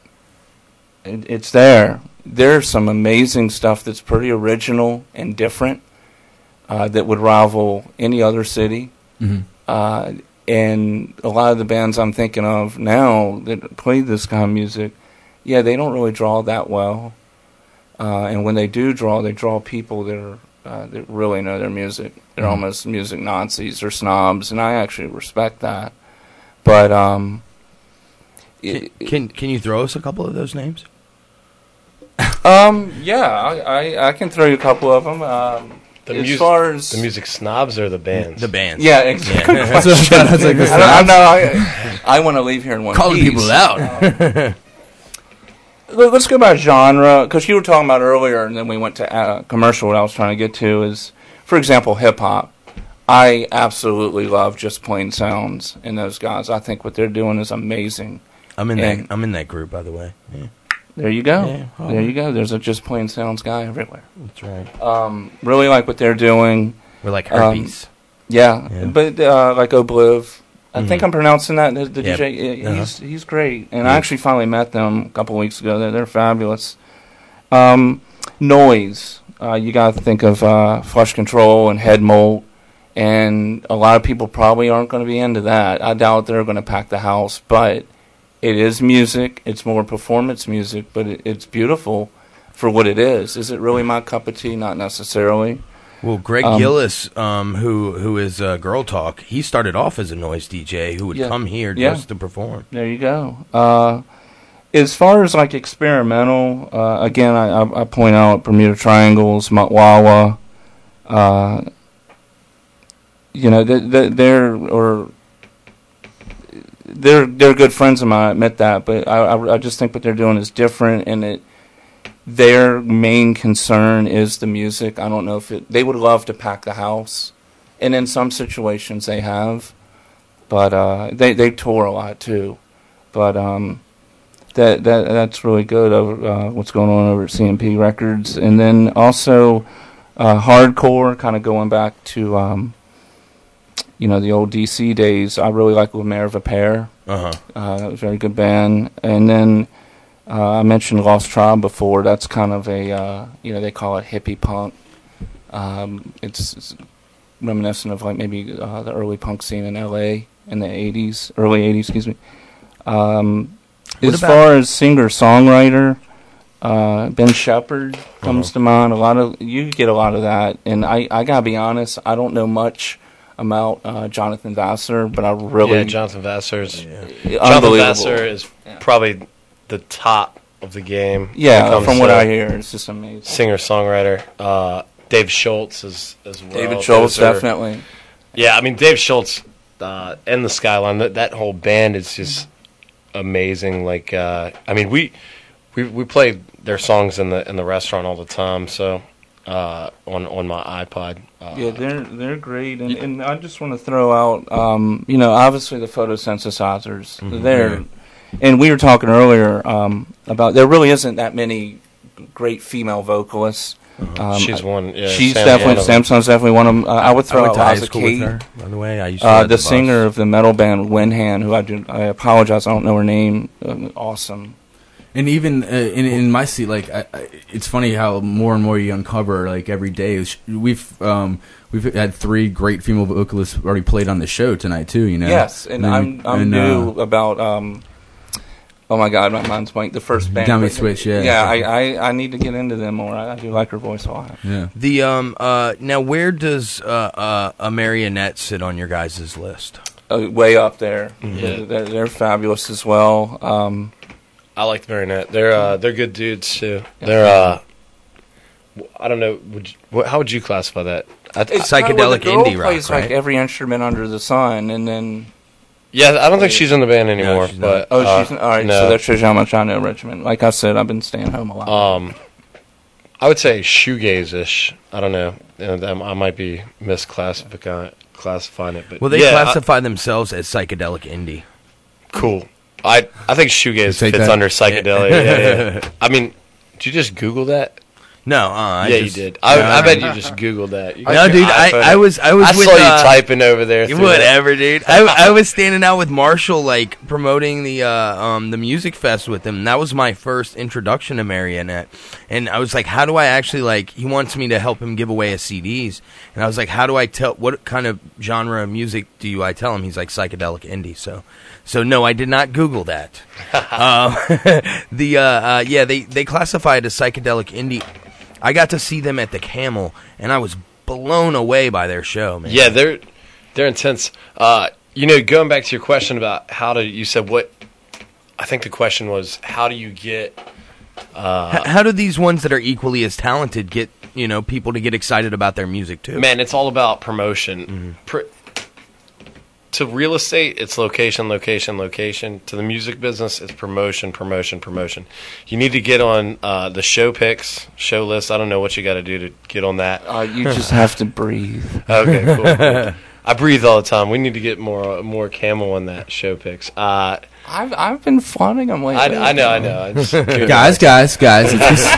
it, it's there. There's some amazing stuff that's pretty original and different uh, that would rival any other city. Mhm. Uh, and a lot of the bands I'm thinking of now that play this kind of music, yeah, they don't really draw that well. Uh, and when they do draw, they draw people that are uh, that really know their music. They're Mhm. almost music Nazis or snobs, and I actually respect that. But um, Can, can can you throw us a couple of those names? um, yeah, I, I I can throw you a couple of them. Um, The, as music, far as the music snobs or the bands? The bands. Yeah, exactly. Yeah. That's like the I, don't, I, know, I, I want to leave here in one Calling piece. people out. Um, let- let's go about genre, because you were talking about earlier, and then we went to uh, commercial. What I was trying to get to is, for example, hip hop. I absolutely love Just Plain Sounds and those guys. I think what they're doing is amazing. I'm in And that. I'm in that group, by the way. Yeah. There you go. Yeah, oh. There you go. There's a Just Plain Sounds guy everywhere. That's right. Um, really like what they're doing. We're like Um, herpes. yeah, Yeah. but uh, like Obliv. I think Mhm. I'm pronouncing that. The, the Yep. D J, Uh-huh. he's he's great, and Yeah. I actually finally met them a couple weeks ago. They're, they're fabulous. Um, noise. Uh, you got to think of uh, Flush Control and Head Molt, and a lot of people probably aren't going to be into that. I doubt they're going to pack the house, but it is music. It's more performance music, but it, it's beautiful for what it is. Is it really my cup of tea? Not necessarily. Well, Greg Um, Gillis, um, who who is uh, Girl Talk, he started off as a noise D J who would Yeah. come here Yeah. just to perform. There you go. Uh, as far as like experimental, uh, again, I, I, I point out Bermuda Triangles, Mutwawa. Uh, you know, they, they, they're or they're they're good friends of mine. I admit that, but I, I I just think what they're doing is different, and it their main concern is the music. I don't know if it. They would love to pack the house, and in some situations they have, but uh, they they tour a lot too. But um, that that that's really good. Over uh, what's going on over at C M P Records, and then also uh, hardcore, kind of going back to um, you know, the old D C days. I really like Le Maire Vapeur. Uh-huh. Uh, that was a very good band. And then uh, I mentioned Lost Tribe before. That's kind of a, uh, you know, they call it hippie punk. Um, it's, it's reminiscent of like maybe uh, the early punk scene in L A in the eighties, early eighties, excuse me. Um, as far as singer-songwriter, uh, Ben Shepherd comes uh-huh. to mind. A lot of you get a lot of that, and I, I gotta be honest, I don't know much about uh, Jonathan Vassar, but I really yeah, Jonathan Vassar's yeah. Jonathan Vassar is yeah. probably the top of the game. Yeah, from what I hear, it's just amazing. Singer songwriter, uh, Dave Schultz is as well. David Schultz, are, definitely. Yeah, I mean Dave Schultz uh, and the Skyline. That that whole band is just amazing. Like, uh, I mean, we we we played their songs in the in the restaurant all the time. So. Uh, on on my iPod. Uh, yeah, they're they're great, and, and I just want to throw out, um, you know, obviously the photosynthesizers. Mm-hmm. They're, and we were talking earlier um, about there really isn't that many great female vocalists. Uh-huh. Um, she's one. Yeah, she's Sam definitely Samsung's definitely one of them. Uh, I would throw I out Liza Kate. Her, by the way, I used to uh, the, the singer of the metal band Winhan, who I do. I apologize, I don't know her name. Uh, awesome. And even uh, in in my seat, like I, I, it's funny how more and more you uncover like every day. We've um, we've had three great female vocalists already played on the show tonight too. You know. Yes, and, and I'm I'm and, new uh, about. Um, oh my God, my mind's blank. The first band. Dummy Switch. Yeah. Yeah, I, I, I need to get into them more. I, I do like her voice a lot. Yeah. The um uh now where does uh, uh a Marionette sit on your guys' list? Uh, way up there. Mm-hmm. Yeah. They're, they're fabulous as well. Um, I like the Marionette. They're uh, they're good dudes too. They're uh, I don't know. Would you, how would you classify that? I th- it's psychedelic kind of indie rock, plays right? Like every instrument under the sun, and then yeah, I don't think she's in the band anymore. No, but oh, uh, she's all right. no. So that shows you how much I know Richmond. Like I said, I've been staying home a lot. Um, I would say shoegaze-ish. I don't know. And I might be misclassifying classifying it, but well, they yeah, classify I, themselves as psychedelic indie. Cool. I I think shoegaze fits that? under psychedelic. Yeah. yeah, yeah. I mean, did you just Google that? No, uh, I yeah, just, you did. I, no, I bet you just Googled that. You no, dude, I, I was I was I with, saw you uh, typing over there. Whatever, dude. I, I was standing out with Marshall, like promoting the uh, um, the music fest with him. And that was my first introduction to Marionette, and I was like, how do I actually like? He wants me to help him give away his C Ds, and I was like, how do I tell? What kind of genre of music do you I tell him? He's like psychedelic indie. So, so no, I did not Google that. um, the uh, uh, yeah, they they classify it as psychedelic indie. I got to see them at the Camel, and I was blown away by their show, man. Yeah, they're they're intense. Uh, you know, going back to your question about how to, you said what? I think the question was, how do you get? Uh, how, how do these ones that are equally as talented get, you know, people to get excited about their music too? Man, it's all about promotion. Mm-hmm. Pr- to real estate, it's location, location, location. To the music business, it's promotion, promotion, promotion. You need to get on uh, the show picks, show list. I don't know what you got to do to get on that. Uh, you just have to breathe. Okay, cool. cool. I breathe all the time. We need to get more more Camel on that show picks. Uh, I've I've been flaunting them lately. I, I know, I know. I just guys, guys, guys.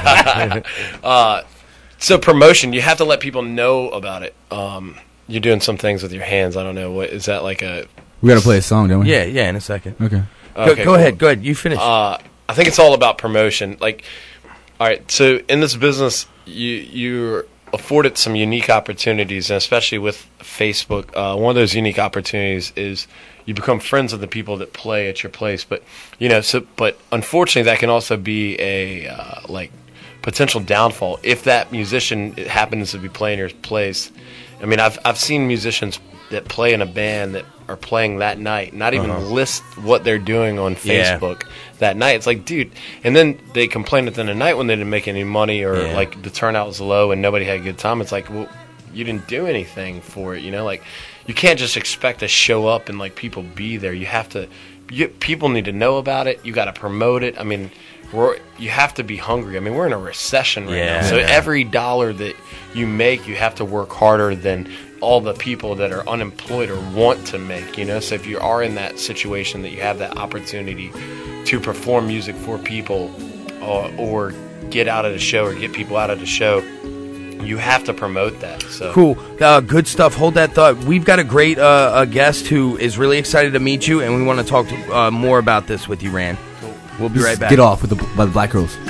uh, so promotion, you have to let people know about it. Um, You're doing some things with your hands. I don't know. What is that like a... We got to play a song, don't we? Yeah, yeah, in a second. Okay. Go, okay, go cool. ahead. Go ahead. You finish. Uh, I think it's all about promotion. Like, all right, so in this business, you, you're afforded some unique opportunities, and especially with Facebook, uh, one of those unique opportunities is you become friends with the people that play at your place. But, you know, so, but unfortunately, that can also be a, uh, like, potential downfall. If that musician happens to be playing your place... I mean, I've I've seen musicians that play in a band that are playing that night, not even uh-huh. list what they're doing on Facebook yeah. that night. It's like, dude, and then they complain at the end of the night when they didn't make any money or yeah. like the turnout was low and nobody had a good time. It's like, well, you didn't do anything for it, you know? Like, you can't just expect to show up and like people be there. You have to, you, people need to know about it. You got to promote it. I mean, we're you have to be hungry. I mean, we're in a recession right Yeah. now, so Yeah. every dollar that you make, you have to work harder than all the people that are unemployed or want to make. You know, so if you are in that situation that you have that opportunity to perform music for people, uh, or get out of the show or get people out of the show, you have to promote that. So Cool. Uh, good stuff. Hold that thought. We've got a great uh, a guest who is really excited to meet you, and we want to talk to, uh, more about this with you, Rand. Cool. We'll be right back. Get Off with the, by the Black Girls.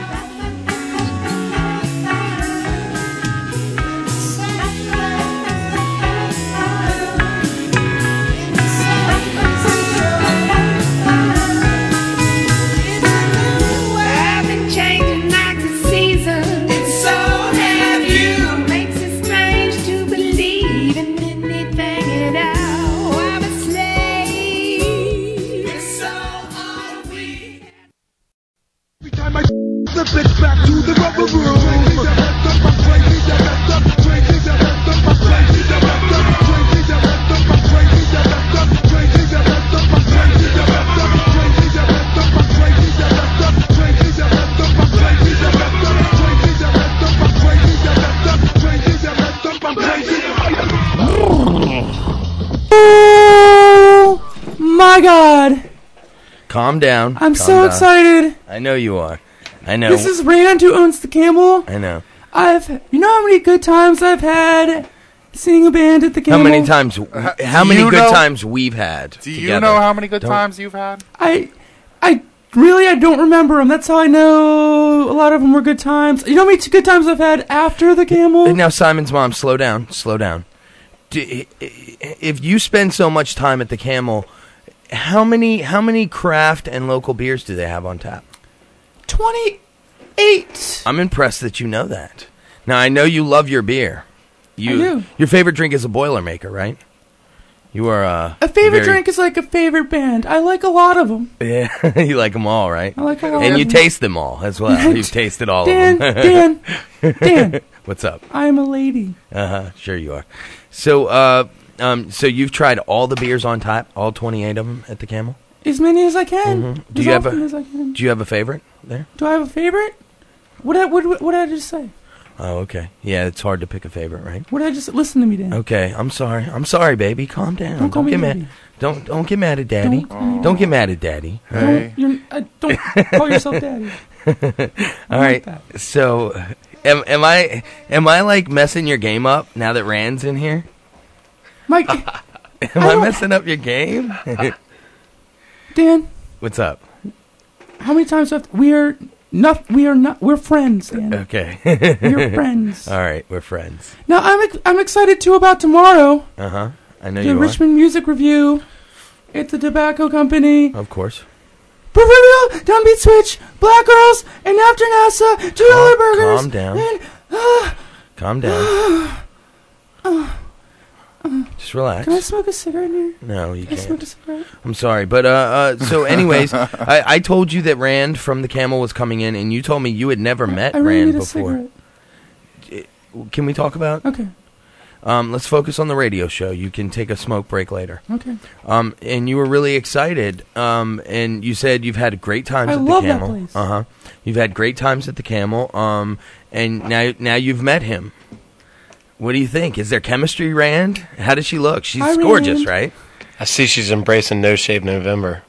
I've been changing like the seasons, and so have you. Makes it strange to believe in anything at all. I'm a slave, and so are we. Every time I flip it back to the rubber room. Oh my God! Calm down. I'm Calm so down. excited. I know you are. I know. This is Rand who owns the Camel. I know. I've, you know how many good times I've had seeing a band at the Camel. How many times? How do many you good know- times we've had? Do you together? know how many good Don't- times you've had? I, I really, I don't remember them. That's how I know a lot of them were good times. You know how many good times I've had after the Camel? And now, Simon's mom, slow down, slow down. D- If you spend so much time at the Camel, how many how many craft and local beers do they have on tap? twenty-eight. I'm impressed that you know that. Now, I know you love your beer. You, I do. Your favorite drink is a Boilermaker, right? You are uh, A favorite very- drink is like a favorite band. I like a lot of them. Yeah, you like them all, right? I like a lot and of you them. taste them all as well. You've tasted all Dan, of them. Dan, Dan. What's up? I am a lady. Uh huh. Sure you are. So, uh, um, so you've tried all the beers on tap, all twenty-eight of them at the Camel. As many as I can. Mhm. Do As you have often a as I can. Do you have a favorite there? Do I have a favorite? What did I, what, what, what did I just say? Oh, okay. Yeah, it's hard to pick a favorite, right? What did I just listen to me, Dan? Okay, I'm sorry. I'm sorry, baby. Calm down. Don't call me get baby. mad. Don't don't get mad at Daddy. Don't call me Don't daddy. get mad at Daddy. Don't, you're, uh, don't call yourself daddy. All right. So, am am I am I like messing your game up now that Rand's in here? Mike, Am I I, don't- messing up your game? Dan, What's up? how many times have we are not we are not we're friends, Dan. Okay. We're friends. All right, we're friends. Now I'm ex- I'm excited too about tomorrow. Uh huh. I know The you Richmond Music Review at the Tobacco Company. are. Of course. Proverbial Downbeat Switch, Black Girls, and After NASA, two dollar burgers. calm down. And, uh, Calm down. uh, Just relax. can I smoke a cigarette here? No, you Can I smoke a can't. cigarette? I'm sorry, but uh, uh so anyways, I, I told you that Rand from the Camel was coming in, and you told me you had never met I really Rand need a before. cigarette. Can we talk about? Okay. Um, let's focus on the radio show. You can take a smoke break later. Okay. Um, and you were really excited. Um, and you said you've had great times I at love the that Camel. place. Uh huh. You've had great times at the Camel. Um, and now now you've met him. What do you think? Is there chemistry, Rand? How does she look? She's Hi, gorgeous, Rand. right? I see she's embracing No Shave November.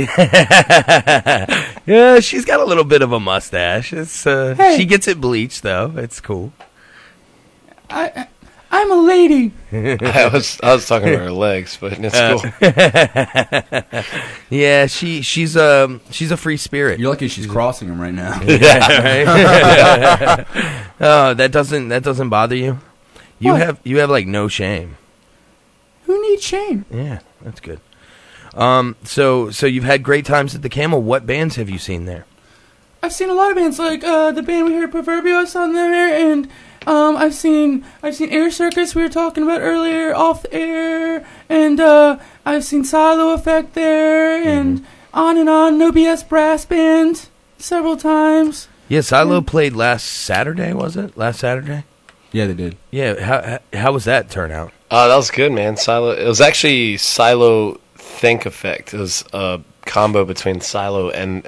Yeah, she's got a little bit of a mustache. It's uh, Hey. she gets it bleached though. It's cool. I, I I'm a lady. I was I was talking about her legs, but it's Uh, cool. Yeah, she she's um she's a free spirit. You're lucky she's crossing him right now. Yeah, right? Oh, that doesn't that doesn't bother you? You What? have you have like no shame. Who needs shame? Yeah, that's good. Um, so so you've had great times at the Camel. What bands have you seen there? I've seen a lot of bands, like uh, the band we heard, Proverbios, on there, and um, I've seen I've seen Air Circus we were talking about earlier, off the air, and uh, I've seen Silo Effect there, and on and on. No B S Brass Band several times. Yeah, Silo played last Saturday, was it? Last Saturday? Yeah, they did. Yeah, how how, how was that turnout? Oh, that was good, man. Silo. It was actually Silo Think Effect. It was a combo between Silo and and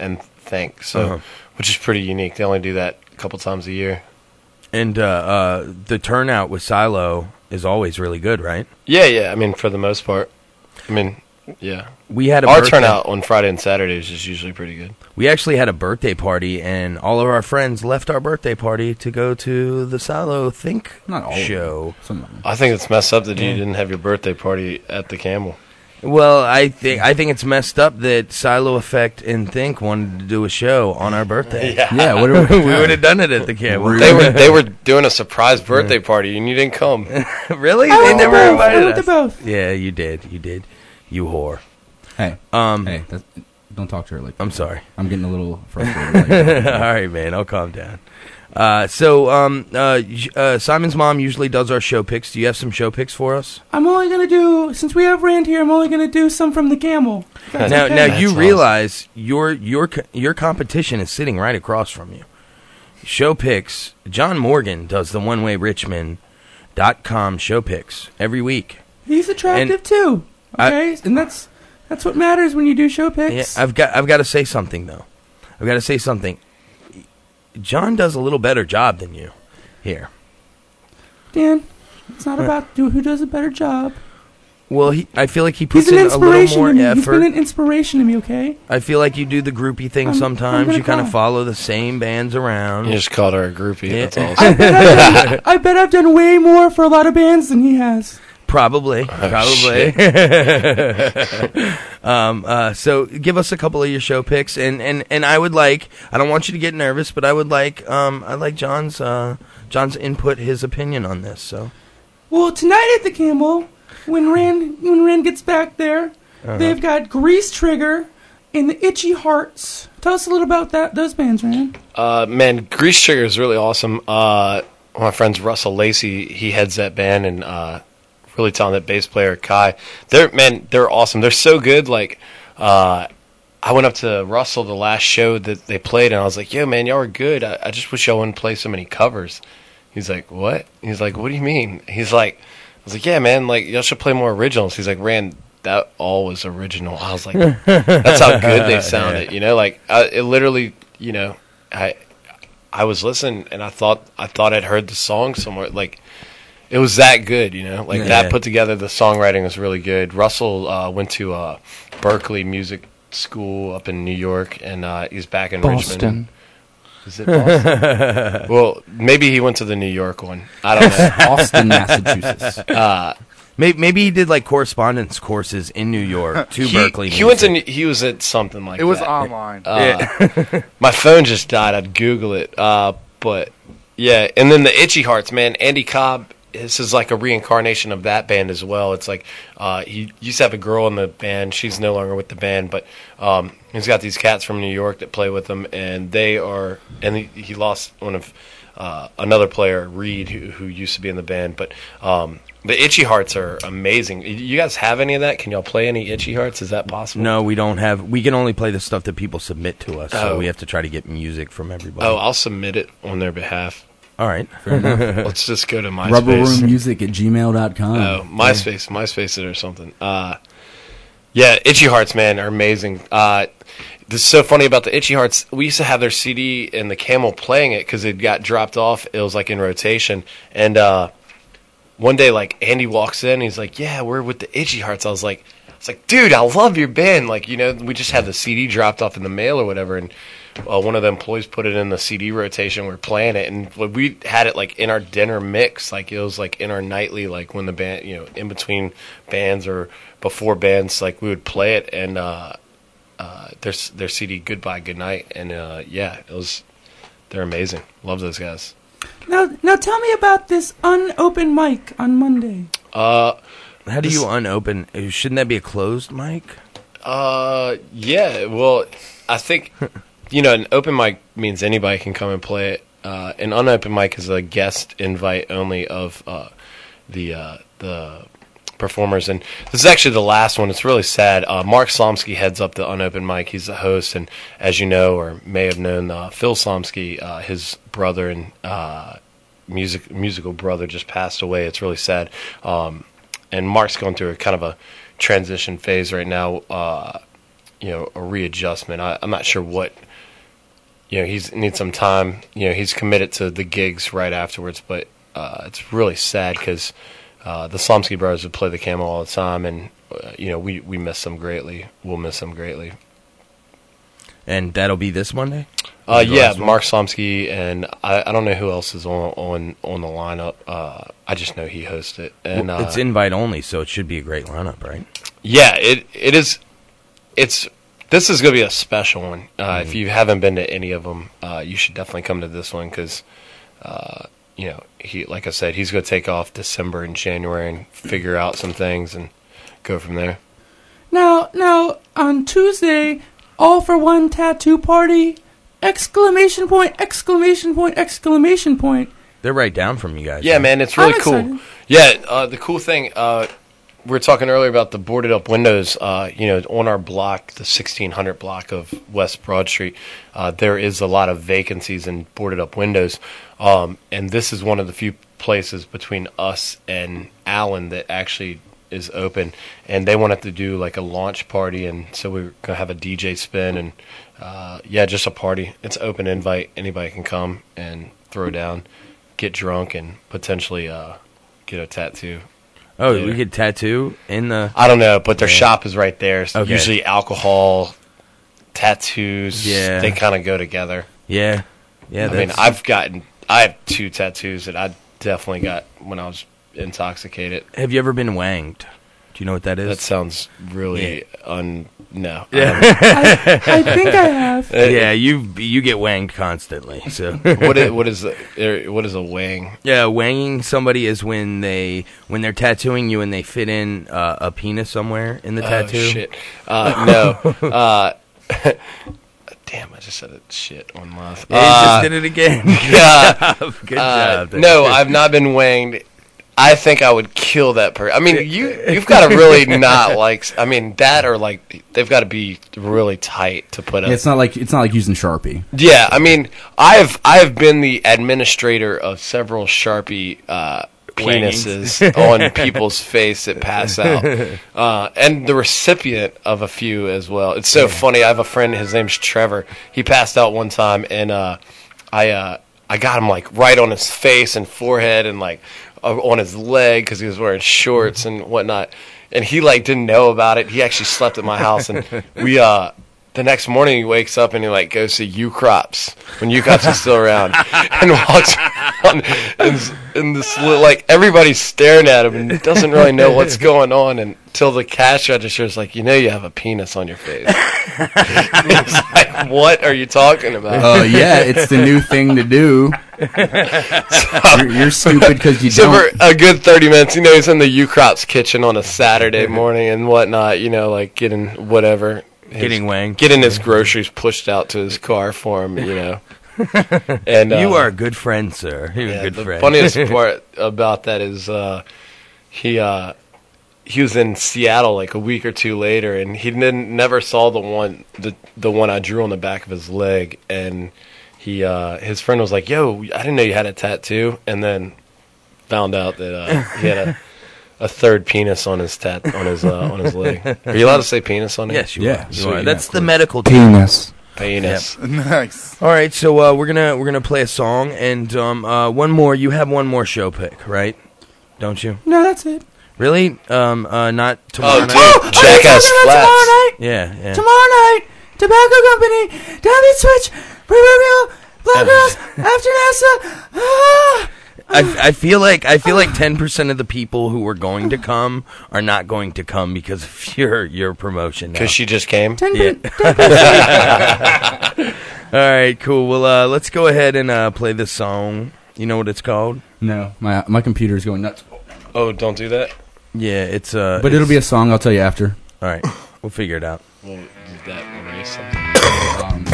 Think. So, Uh-huh. which is pretty unique. They only do that a couple times a year. And uh, uh, the turnout with Silo is always really good, right? Yeah, yeah. I mean, for the most part. I mean, yeah. We had a Our birthday- turnout on Friday and Saturdays is usually pretty good. We actually had a birthday party, and all of our friends left our birthday party to go to the Silo Think Not all of them. show. I think it's messed up that you Yeah. didn't have your birthday party at the Camel. Well, I think I think it's messed up that Silo Effect and Think wanted to do a show on our birthday. Yeah. Yeah, what are we- we would have done it at the Camel. They were they were doing a surprise birthday party and you didn't come. Really? I They went to never both. I invited went to us. both. Yeah, you did. You did. You whore. Hey, Um, hey, that's, don't talk to her like that. I'm sorry. I'm getting a little frustrated. Like, All right, man. I'll calm down. Uh, so, um, uh, y- uh, Simon's mom usually does our show picks. Do you have some show picks for us? I'm only gonna do since we have Rand here. I'm only gonna do some from the Camel. That's now, okay. now you That's realize your your co- your competition is sitting right across from you. Show picks. John Morgan does the one way richmond dot com show picks every week. He's attractive And too. I- Okay, and that's that's what matters when you do show Yeah, picks. I've got I've got to say something though. I've got to say something. John does a little better job than you here. Dan, it's not about do, who does a better job. Well, he, I feel like he puts He's an in a little inspiration more to me. He's effort. been an inspiration to me. Okay. I feel like you do the groupie thing I'm- I'm sometimes. gonna You kind of cry. follow the same bands around. You just called her a groupie. Yeah. That's awesome. I bet I've, done, I bet I've done way more for a lot of bands than he has. Probably, Oh, probably. um, uh, so, give us a couple of your show picks, and, and, and I would like. I don't want you to get nervous, but I would like. Um, I like John's uh, John's input, his opinion on this. So, Well, tonight at the Camel, when Rand when Rand gets back there, Uh-huh. they've got Grease Trigger and the Itchy Hearts. Tell us a little about that those bands, Rand. Uh, man, Grease Trigger is really awesome. Uh, one of my friends, Russell Lacey, he heads that band, and uh, really talented bass player Kai. They're man, they're awesome. They're so good. Like, uh, I went up to Russell the last show that they played, and I was like, "Yo, man, y'all are good. I, I just wish y'all wouldn't play so many covers." He's like, "What?" He's like, "What do you mean?" He's like, "I was like, yeah, man. Like, y'all should play more originals." He's like, "Rand, that all was original." I was like, "That's how good they sounded." You know, like I, it literally, you know, I. I was listening and I thought I thought I'd heard the song somewhere. Like it was that good, you know. Like Yeah. that put together. The songwriting was really good. Russell uh, went to uh, Berkeley Music School up in New York, and uh, he's back in Boston. Richmond. Is it Boston? Well, maybe he went to the New York one. I don't know. Austin, Massachusetts. Uh, maybe, maybe he did like correspondence courses in New York to he, Berkeley. He went to. Music. He was at something like It was that. online. Uh, my phone just died. I'd Google it. Uh, but yeah, and then the Itchy Hearts, man. Andy Cobb. This is like a reincarnation of that band as well. It's like uh, he used to have a girl in the band. She's no longer with the band, but um, he's got these cats from New York that play with him, and they are. And he, he lost one of uh, another player, Reed, who, who used to be in the band. But um, the Itchy Hearts are amazing. You guys have any of that? Can y'all play any Itchy Hearts? Is that possible? No, we don't have. We can only play the stuff that people submit to us, so Oh. we have to try to get music from everybody. Oh, I'll submit it on their behalf. All right. Let's just go to MySpace. Rubberroommusic at gmail dot com. Oh, MySpace, MySpace it or something. Uh, yeah, Itchy Hearts, man, are amazing. Uh, this is so funny about the Itchy Hearts. We used to have their C D and the Camel playing it because it got dropped off. It was like in rotation, and uh, one day, like Andy walks in, he's like, "Yeah, we're with the Itchy Hearts." I was like, "I was like, dude, I love your band." Like, you know, we just had the C D dropped off in the mail or whatever, and uh, one of the employees put it in the C D rotation. We're playing it, and we had it like in our dinner mix, like it was like in our nightly, like when the band, you know, in between bands or before bands, like we would play it, and uh, uh, their their C D Goodbye Goodnight, and uh, yeah, it was they're amazing. Love those guys. Now, now tell me about this unopened mic on Monday. Uh, How do this- you unopen? uh, Shouldn't that be a closed mic? Uh, yeah. Well, I think you know, an open mic means anybody can come and play it. Uh, an unopened mic is a guest invite only of uh, the uh, the performers, and this is actually the last one. It's really sad. Uh, Mark Slomsky heads up the unopened mic. He's the host, and as you know or may have known, uh, Phil Slomsky, uh, his brother and uh, music musical brother, just passed away. It's really sad. Um, and Mark's going through a kind of a transition phase right now. Uh, you know, a readjustment. I, I'm not sure what you know, he's needs some time. You know, he's committed to the gigs right afterwards, but uh, it's really sad because uh, the Slomsky brothers would play the Camel all the time, and uh, you know, we we miss them greatly. We'll miss them greatly. And that'll be this Monday? Uh, yeah, Mark Slomsky, and I, I don't know who else is on on, on the lineup. Uh, I just know he hosts it. And Well, it's uh, invite only, so it should be a great lineup, right? Yeah, it it is. It's this is going to be a special one. Uh, Mm-hmm. If you haven't been to any of them, uh, you should definitely come to this one because, uh, you know, he like I said, he's going to take off December and January and figure out some things and go from there. Now, now, on Tuesday, all for one tattoo party, exclamation point, exclamation point, exclamation point. They're right down from you guys. Yeah, right? man, it's really I'm cool. excited. Yeah, uh, the cool thing, uh, we were talking earlier about the boarded up windows. Uh, you know, on our block, the sixteen hundred block of West Broad Street, uh, there is a lot of vacancies in boarded up windows. Um, and this is one of the few places between us and Allen that actually is open. And they wanted to do like a launch party, and so we we're going to have a D J spin and, uh, yeah, just a party. It's open invite. Anybody can come and throw down, get drunk, and potentially uh, get a tattoo. Oh, later. we could tattoo in the... I don't know, but their Yeah. shop is right there. So Okay. usually alcohol, tattoos, Yeah. they kind of go together. Yeah. Yeah, I mean, that's- I've gotten, I have two tattoos that I definitely got when I was intoxicated. Have you ever been wanged? Do you know what that is? That sounds really un. No. Yeah. I, I think I have. Yeah, you you get wanged constantly. So what is what is a, er, what is a wang? Yeah, wanging somebody is when they when they're tattooing you and they fit in uh, a penis somewhere in the Oh, tattoo. shit. Uh, no. uh, damn, I just said it shit on live. Yeah, you uh, just did it again. Good yeah. job. Good Uh, job. No, I've not been wanged. I think I would kill that person. I mean, you you've got to really not like. I mean, that or like they've got to be really tight to put up. It's not like it's not like using Sharpie. Yeah, I mean, I've I've been the administrator of several Sharpie uh, penises on people's face that pass out, uh, and the recipient of a few as well. It's so funny. I have a friend. His name's Trevor. He passed out one time, and uh, I uh, I got him like right on his face and forehead, and like uh, on his leg because he was wearing shorts and whatnot. And he like didn't know about it. He actually slept at my house, and we uh. The next morning he wakes up and he like goes to U-Crops when U-Crops is still around and walks around and, and this li- like everybody's staring at him and doesn't really know what's going on until the cash register is like, you know, you have a penis on your face. It's like, what are you talking about? Oh yeah, it's the new thing to do. you're, you're stupid because you so don't. for a good thirty minutes, you know, he's in the U-Crops kitchen on a Saturday morning and whatnot, you know, like getting whatever. His, Getting wanged. Getting his groceries pushed out to his car for him, you know. And uh, you are a good friend, sir. You're yeah, a good the friend. funniest part about that is uh, he uh, he was in Seattle like a week or two later, and he didn't never saw the one the the one I drew on the back of his leg, and he uh, his friend was like, "Yo, I didn't know you had a tattoo," and then found out that uh, he had a. A third penis on his tat on his uh, on his leg. Are you allowed to say penis on it? Yes, you Yeah, are. sweet, You are. yeah, That's of the course. medical Penis. Penis. Nice. All right, so uh, we're gonna we're gonna play a song and um, uh, one more. You have one more show pick, right? Don't you? No, that's it. Really? Um, uh, not tomorrow Oh, night. dude, Oh, are you Jackass talking about Flats. tomorrow night? Yeah, yeah. Tomorrow night, Tobacco Company, David Switch, Proverbial, Black Girls, After NASA. Ah! I, I feel like I feel like ten percent of the people who are going to come are not going to come because of your your promotion. now. Because she just came. ten Yeah. All right, cool. Well, uh, let's go ahead and uh, play this song. You know what it's called? No, my my computer's going nuts. Oh, don't do that. Yeah, it's uh. But it'll it's- be a song. I'll tell you after. All right, we'll figure it out. Well, did that erase something? Um,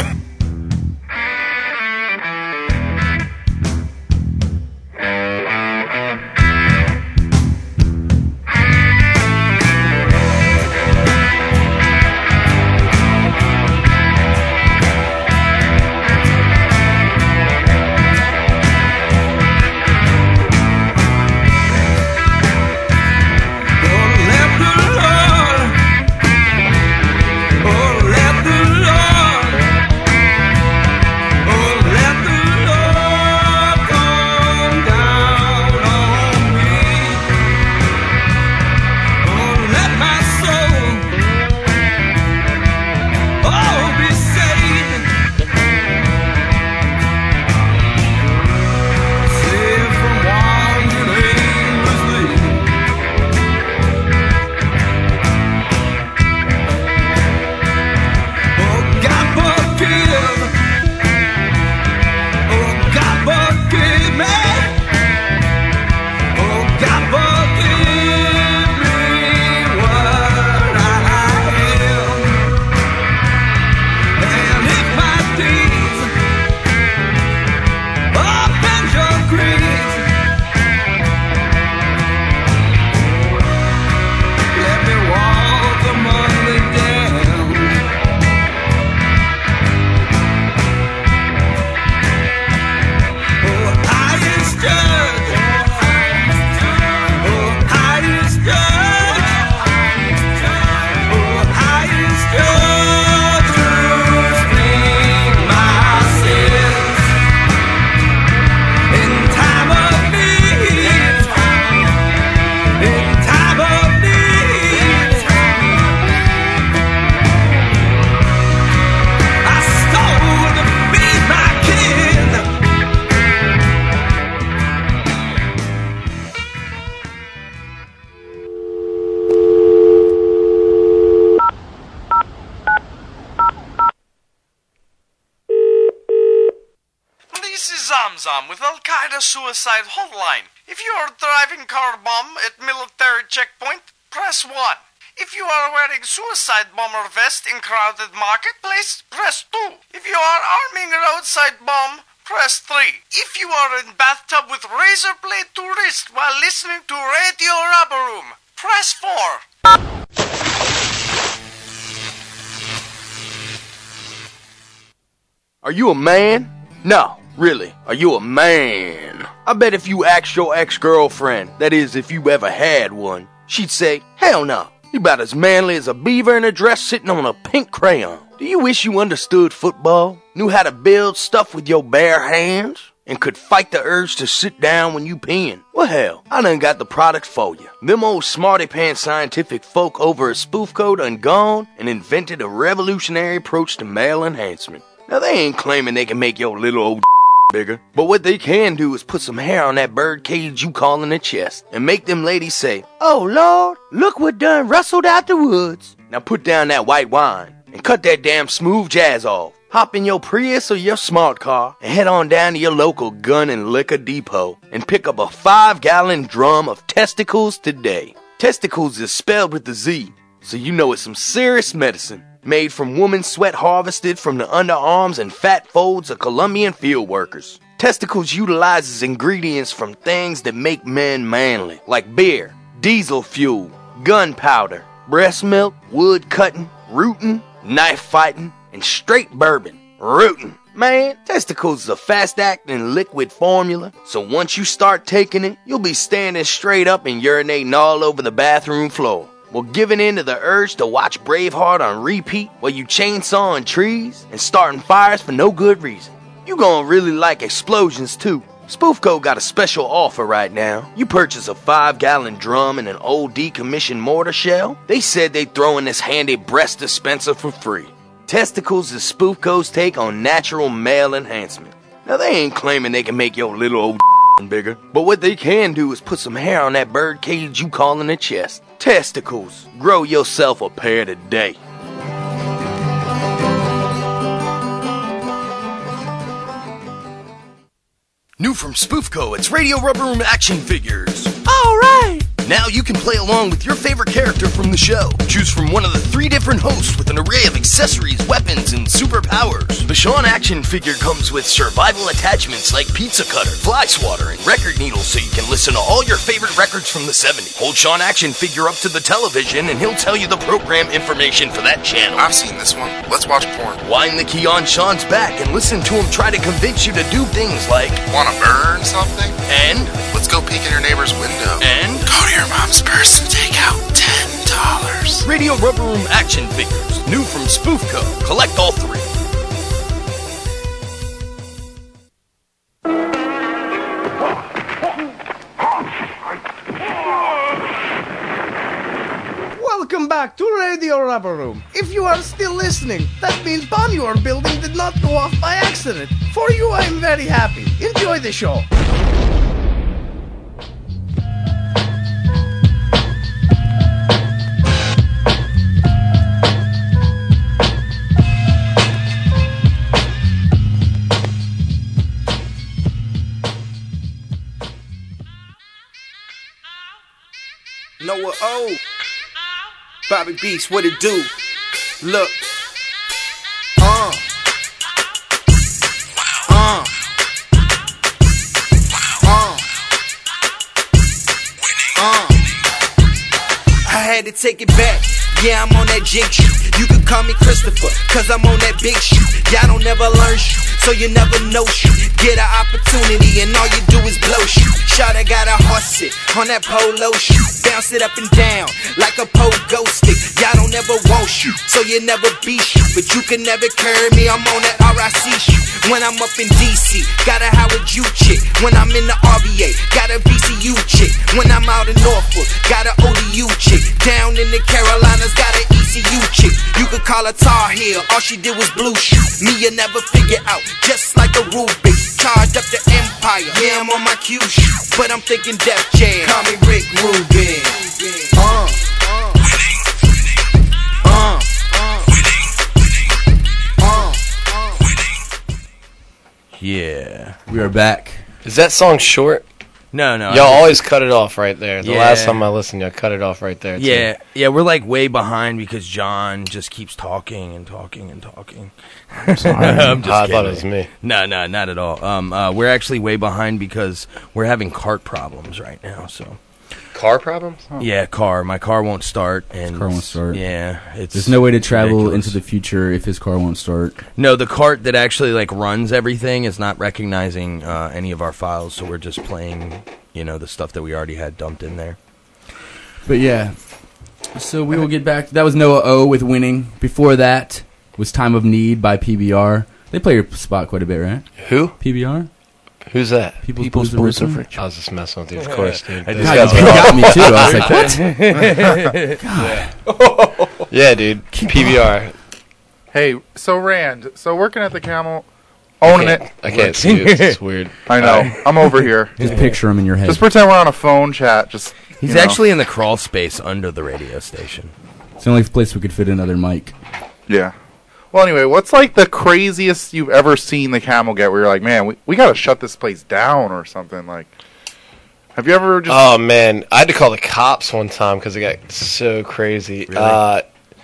Oh, let the Lord This is Zamzam with Al Qaeda Suicide Hotline. If you are driving car bomb at military checkpoint, press one. If you are wearing suicide bomber vest in crowded marketplace, press two. If you are arming roadside bomb, press three. If you are in bathtub with razor blade to wrist while listening to Radio Rubber Room, press four. Are you a man? No, really, are you a man? I bet if you asked your ex-girlfriend, that is, if you ever had one, she'd say, hell no, you about as manly as a beaver in a dress sitting on a pink crayon. Do you wish you understood football, knew how to build stuff with your bare hands, and could fight the urge to sit down when you peeing? Well, hell, I done got the product for you. Them old smarty-pants scientific folk over at Spoofco done gone and invented a revolutionary approach to male enhancement. Now, they ain't claiming they can make your little old bigger, but what they can do is put some hair on that bird cage you call in the chest and make them ladies say, oh, Lord, look what done rustled out the woods. Now put down that white wine and cut that damn smooth jazz off. Hop in your Prius or your smart car and head on down to your local gun and liquor depot and pick up a five-gallon drum of testicles today. Testicles is spelled with the Z, so you know it's some serious medicine. Made from woman sweat harvested from the underarms and fat folds of Colombian field workers. Testicles utilizes ingredients from things that make men manly, like beer, diesel fuel, gunpowder, breast milk, wood cutting, rooting, knife fighting, and straight bourbon. Rootin'. Man, testicles is a fast-acting liquid formula, so once you start taking it, you'll be standing straight up and urinating all over the bathroom floor. Well, giving in to the urge to watch Braveheart on repeat while you chainsawing trees and starting fires for no good reason. You gonna really like explosions too. Spoofco got a special offer right now. You purchase a five-gallon drum and an old decommissioned mortar shell, they said they'd throw in this handy breast dispenser for free. Testicles is Spoofco's take on natural male enhancement. Now, they ain't claiming they can make your little old bigger, but what they can do is put some hair on that bird cage you call in the chest. Testicles. Grow yourself a pair today. New from Spoofco, it's Radio Rubber Room action figures. All right. Now you can play along with your favorite character from the show. Choose from one of the three different hosts with an array of accessories, weapons, and superpowers. The Sean action figure comes with survival attachments like pizza cutter, fly swatter, and record needles so you can listen to all your favorite records from the seventies. Hold Sean action figure up to the television and he'll tell you the program information for that channel. I've seen this one. Let's watch porn. Wind the key on Sean's back and listen to him try to convince you to do things like, wanna burn something? And let's go peek in your neighbor's window. And go to your mom's purse and take out ten dollars. Radio Rubber Room action figures, new from Spoofco. Collect all three. Welcome back to Radio Rubber Room. If you are still listening, that means bomb your building did not go off by accident. For you, I'm very happy. Enjoy the show. Noah O. Bobby Beast, what it do? Look. Uh. Uh. Uh. Uh. I had to take it back. Yeah, I'm on that jig shoot. You can call me Christopher, cause I'm on that big shoot. Y'all don't never learn shoot, so you never know shoot. Get an opportunity and all you do is blow shoot. Shawty got a horse sit on that polo shoot. Bounce it up and down like a pogo stick. Y'all don't ever want shoot, so you never be shoot. But you can never carry me, I'm on that R I C shoot. When I'm up in D C, got a Howard U chick. When I'm in the R V A, got a V C U chick. When I'm out in Norfolk, got a O D U chick. Down in the Carolinas, got an E C U chick. You could call her Tar Heel, all she did was blue shoot. Me, you never figure out, just like a Rubik. Charged up the empire, yeah, I'm on my Q shoot. But I'm thinking Def Jam, call me Rick Rubin. Uh, uh, uh, uh, uh. Yeah. We are back. Is that song short? No, no. Y'all always cut it off right there. The Yeah. last time I listened, y'all cut it off right there. too. Yeah, yeah, we're like way behind because John just keeps talking and talking and talking. I'm sorry. I'm just I kidding. thought it was me. No, no, not at all. Um, uh, we're actually way behind because we're having cart problems right now. So, car problems? yeah, car. My car won't start, and car won't start. Yeah, it's There's no way to travel ridiculous. into the future if his car won't start. No, the cart that actually like runs everything is not recognizing uh, any of our files, so we're just playing, you know, the stuff that we already had dumped in there. But yeah, so we will get back. That was Noah O with Winning. Before that was Time of Need by P B R. They play your spot quite a bit, right? Who? P B R? Who's that? People's, People's Blues of I was just messing with you, of course, dude. I Those just- guys God, are- you got me too. I was like, what? yeah. yeah, dude. P B R. Hey, so Rand, so working at the Camel, owning I it. can't- I can't see it. It's weird. I know. Alright. I'm over here. Just picture him in your head. Just pretend we're on a phone chat. Just He's you know. actually in the crawl space under the radio station. It's the only place we could fit another mic. Yeah. Well, anyway, what's like the craziest you've ever seen the Camel get where you're like, man, we, we got to shut this place down or something? Like, have you ever just. Oh, man. I had to call the cops one time because it got so crazy. Really? Uh,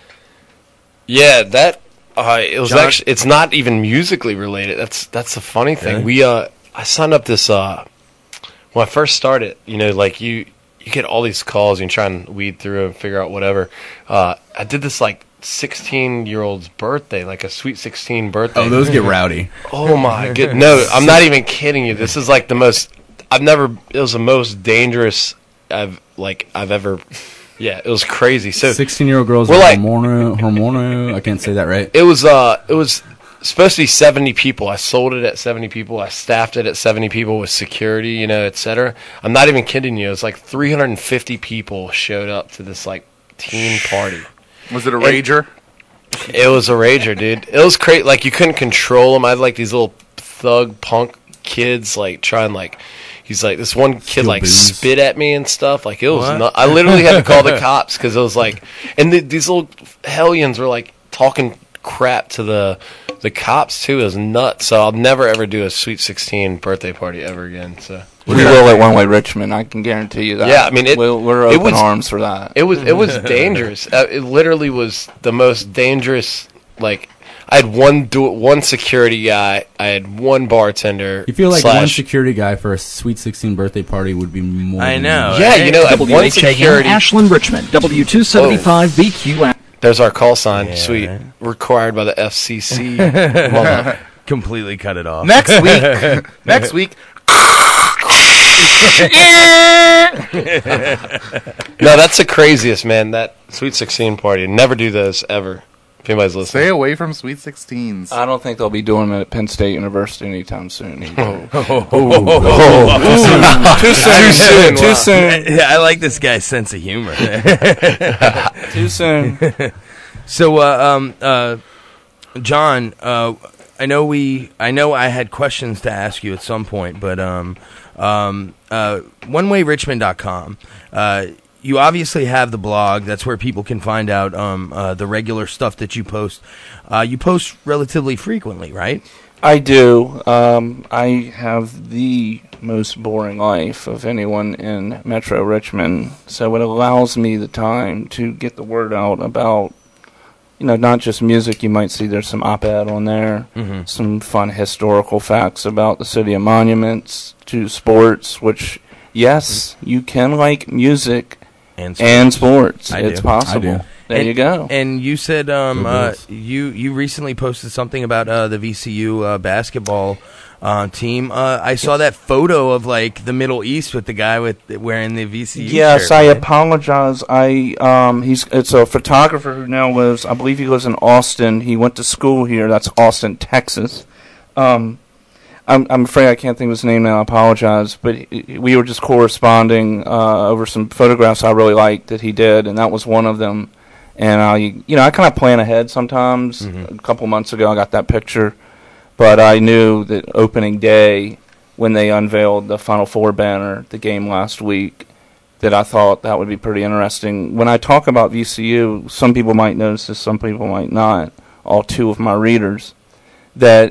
yeah, that. Uh, it was John- actually. It's not even musically related. That's that's the funny thing. Really? We uh, I signed up this. Uh, when I first started, you know, like you, you get all these calls and you try and weed through and figure out whatever. Uh, I did this like sixteen-year-old's birthday, like a sweet sixteen birthday. Oh, those get rowdy. Oh my good. No, I'm not even kidding you. This is like the most. I've never. It was the most dangerous I've like I've ever. Yeah, it was crazy. So sixteen-year-old girls we're are like- hormonal, hormonal. I can't say that right. It was uh, it was supposed to be seventy people. I sold it at seventy people. I staffed it at seventy people with security, you know, et cetera. I'm not even kidding you. It was like three hundred fifty people showed up to this like teen party. Was it a And- rager? It was a rager, dude. It was crazy. Like you couldn't control them. I had like these little thug punk kids like trying like. He's like this one kid Steal like booze. spit at me and stuff. Like it was. What? Not, I literally had to call the cops because it was like, and the, these little hellions were like talking crap to the the cops too. It was nuts. So I'll never ever do a Sweet sixteen birthday party ever again. So We will at One Way Richmond. I can guarantee you that. yeah, I mean it. We'll, we're it open was, arms for that. It was it was dangerous. Uh, it literally was the most dangerous. Like I had one do one security guy. I had one bartender. You feel like slash, one security guy for a Sweet sixteen birthday party would be more. I than know. enough. Yeah, you know, at W one H A M security. Ashland, Richmond, W two seventy-five B Q. There's our call sign. Yeah, Sweet. right. Required by the F C C. Mother- Completely cut it off. Next week. Next week. no, that's the craziest, man. That Sweet sixteen party. Never do those ever. If anybody's listening. Stay away from Sweet sixteens. I don't think they'll be doing it at Penn State University anytime soon. either. Too soon. Too soon. Too Wow. soon. Yeah, I like this guy's sense of humor. Too soon. So, uh, um, uh, John, uh, I know we, I know I had questions to ask you at some point, but um, um, uh, one way richmond dot com. Uh, you obviously have the blog. That's where people can find out um, uh, the regular stuff that you post. Uh, you post relatively frequently, right? I do. Um, I have the most boring life of anyone in Metro Richmond, so it allows me the time to get the word out about, you know, not just music. You might see there's some op-ed on there, Mhm. some fun historical facts about the city of monuments, to sports, which, yes, you can like music And and sports. I It's do. possible. I do. There and, you go. And you said um, Go uh, Bills. you you recently posted something about uh, the V C U uh, basketball uh, team. Uh, I saw that photo of like the Middle East with the guy with wearing the V C U. Yes, shirt, I man. apologize. I um, he's it's a photographer who now lives. I believe he lives in Austin. He went to school here. That's Austin, Texas. Um, I'm I'm afraid I can't think of his name now. I apologize, but he, we were just corresponding uh, over some photographs I really liked that he did, and that was one of them. And I, you know, I kind of plan ahead sometimes. Mhm. A couple months ago, I got that picture, but I knew that opening day, when they unveiled the Final Four banner, the game last week, that I thought that would be pretty interesting. When I talk about V C U, some people might notice this, some people might not. All two of my readers, that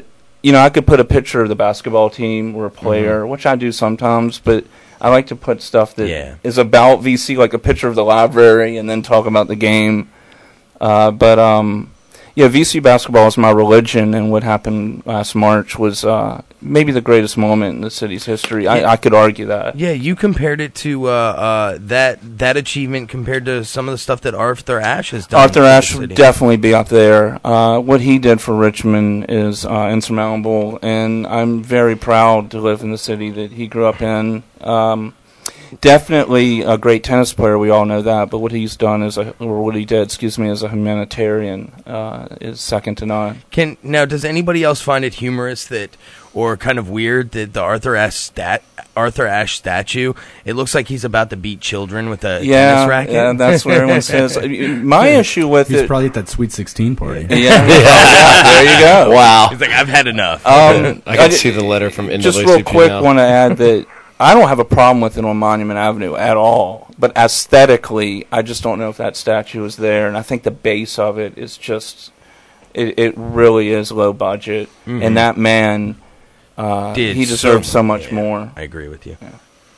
you know, I could put a picture of the basketball team or a player, mm-hmm. which I do sometimes, but I like to put stuff that yeah. is about V C, like a picture of the library, and then talk about the game. Uh, but, um, yeah, V C basketball is my religion, and what happened last March was uh, maybe the greatest moment in the city's history. I, Yeah. I could argue that. Yeah, you compared it to uh, uh, that that achievement compared to some of the stuff that Arthur Ashe has done. Arthur for the Ashe would city. definitely be up there. Uh, what he did for Richmond is uh, insurmountable, and I'm very proud to live in the city that he grew up in. Um, definitely a great tennis player, we all know that, but what he's done as a, or what he did, excuse me, as a humanitarian uh, is second to none. Can now does anybody else find it humorous that, or kind of weird that the Arthur Ashe stat Arthur Ashe statue? It looks like he's about to beat children with a Yeah, tennis racket. yeah, that's what everyone says. My issue with He's it, probably at that Sweet sixteen party. yeah, yeah, yeah, there you go. Wow. He's like, I've had enough. Um, I can ju- see the letter from N Just double A C real P quick, now. want to add that I don't have a problem with it on Monument Avenue at all. But aesthetically, I just don't know if that statue is there. And I think the base of it is just, it, it really is low budget. Mhm. And that man, uh, Did he so- deserves so, much yeah, more. I agree with you.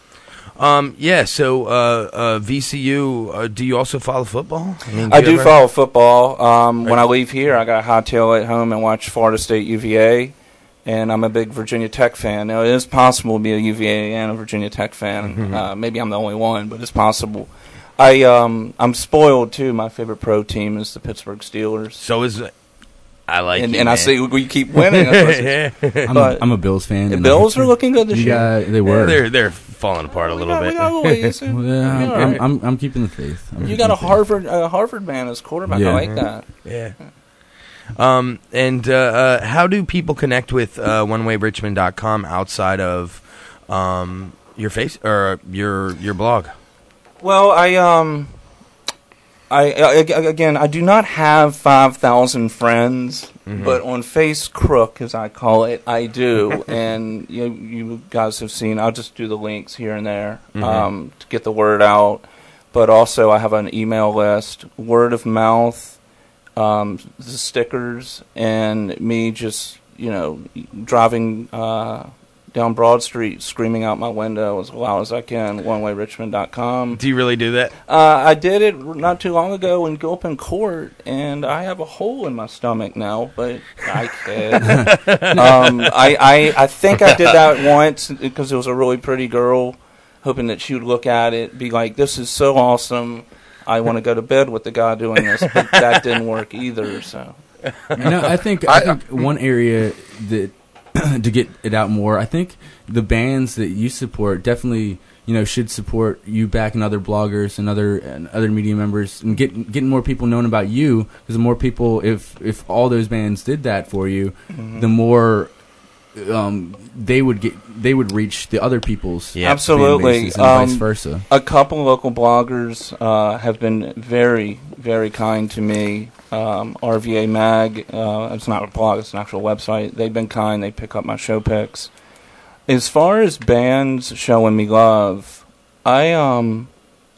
Um, yeah, so uh, uh, V C U, uh, do you also follow football? I, mean, I you do ever- follow football. Um, when I leave here, I got a hightail at home and watch Florida State U V A. And I'm a big Virginia Tech fan. Now, it is possible to be a U V A and a Virginia Tech fan. Mhm. Uh, maybe I'm the only one, but it's possible. I, um, I'm spoiled, too. My favorite pro team is the Pittsburgh Steelers. So is I like And, you, and I man. see we keep winning. That's what it's- I'm, but a, I'm a Bills fan. the and Bills I- are looking good this yeah, year. they were. Yeah, they're they're falling apart a little got- bit. we got Louise. Well, You're I'm, all I'm, right. I'm, I'm keeping the faith. I'm You keeping got a the faith. Harvard a Harvard man as quarterback. Yeah. I like that. Yeah. Um, and uh, uh, how do people connect with uh, one way richmond dot com outside of um, your face or your your blog? Well, I um, I, I again, I do not have five thousand friends, Mhm. but on Face Crook, as I call it, I do. And you, you guys have seen. I'll just do the links here and there Mhm. um, to get the word out. But also, I have an email list, word of mouth. Um, the stickers and me just, you know, driving uh, down Broad Street, screaming out my window as loud as I can, one way richmond dot com. Do you really do that? Uh, I did it not too long ago in Gilpin Court, and I have a hole in my stomach now, but I kid. um, I, I, I think I did that once because it was a really pretty girl, hoping that she would look at it, be like, this is so awesome. I want to go to bed with the guy doing this, but that didn't work either. So, no, I think I think one area that to get it out more, I think the bands that you support definitely, you know, should support you back and other bloggers and other and other media members, and get getting more people known about you. Because the more people, if if all those bands did that for you, Mhm. the more um, they would get they would reach the other people's fan absolutely, bases and um, vice versa. A couple local bloggers uh, have been very, very kind to me. Um, R V A Mag, uh, it's not a blog, it's an actual website. They've been kind. They pick up my show picks. As far as bands showing me love, I um,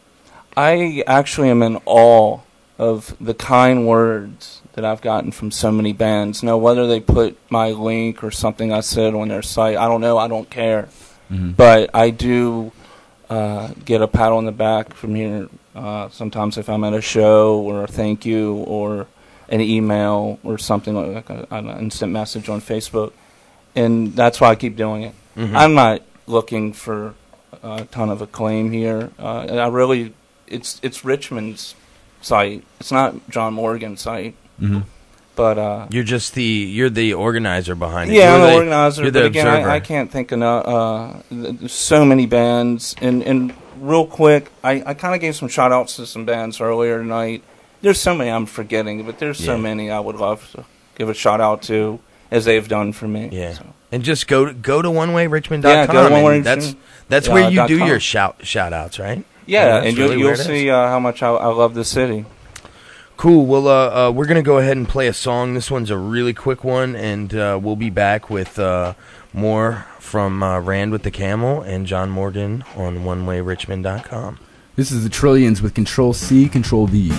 I actually am in awe of the kind words that I've gotten from so many bands. Now, whether they put my link or something I said on their site, I don't know. I don't care. Mhm. But I do uh, get a pat on the back from here uh, sometimes if I'm at a show, or a thank you, or an email, or something like a, an instant message on Facebook. And that's why I keep doing it. Mhm. I'm not looking for a ton of acclaim here. Uh, and I really, it's it's Richmond's site. It's not John Morgan's site. Mhm. But uh, You're just the you're the organizer behind it. yeah, You're I'm the the organizer. You're But the again, observer. I, I can't think enough. Uh, th- there's so many bands, and and real quick, I, I kind of gave some shout outs to some bands earlier tonight. There's so many I'm forgetting, but there's so Yeah. many I would love to give a shout out to, as they've done for me. Yeah. So. And just go to, go to one way richmond dot com. Yeah, go to one way and that's richmond that's dot where you do com. your shout shout outs, right? Yeah, that's and you'll, really you'll where it is. see uh, how much I, I love the city. Cool. Well, uh, uh, we're going to go ahead and play a song. This one's a really quick one, and uh, we'll be back with uh, more from uh, Rand with the Camel and John Morgan on one way richmond dot com. This is the Trillions with Control C, Control V.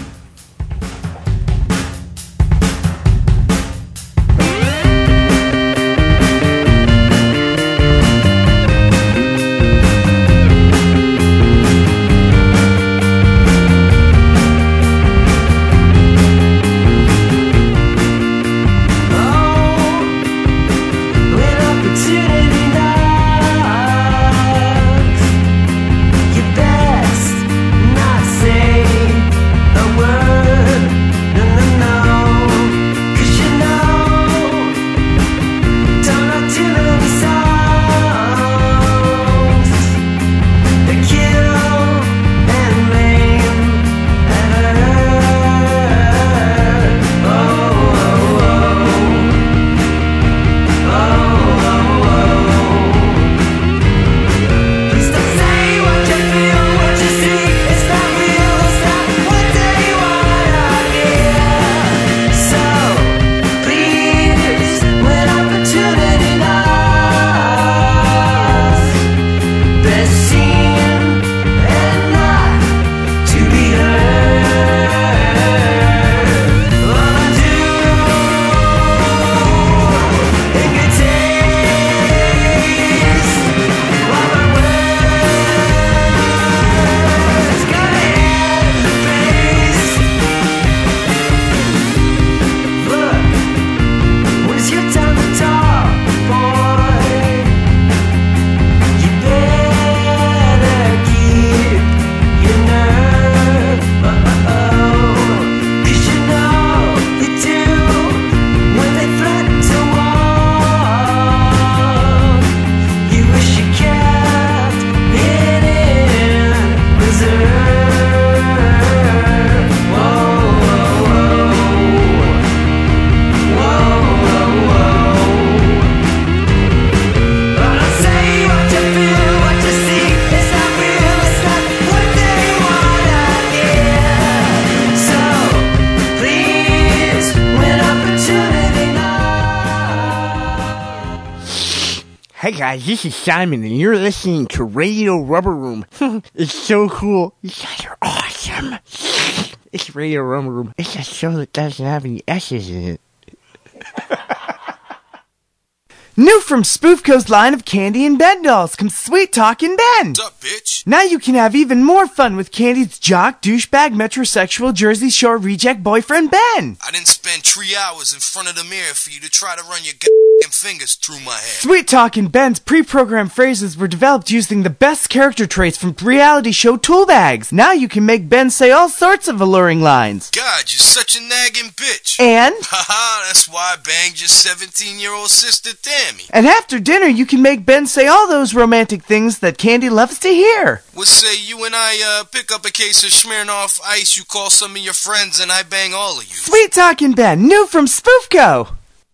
Hey guys, this is Simon, and you're listening to Radio Rubber Room. It's so cool. You guys are awesome. It's Radio Rubber Room. It's a show that doesn't have any S's in it. New from Spoofco's line of candy and Ben dolls comes Sweet Talkin' Ben. What's up, bitch? Now you can have even more fun with Candy's jock, douchebag, metrosexual, Jersey Shore reject boyfriend Ben. I didn't spend three hours in front of the mirror for you to try to run your goddamn fingers through my hair. Sweet Talkin' Ben's pre-programmed phrases were developed using the best character traits from reality show tool bags. Now you can make Ben say all sorts of alluring lines. God, you're such a nagging bitch. And? Haha, that's why I banged your seventeen-year-old sister Tammy. And after dinner, you can make Ben say all those romantic things that Candy loves to hear. What say you and I uh, pick up a case of Smirnoff Ice, you call some of your friends, and I bang all of you. Sweet Talkin' Ben, new from Spoofco.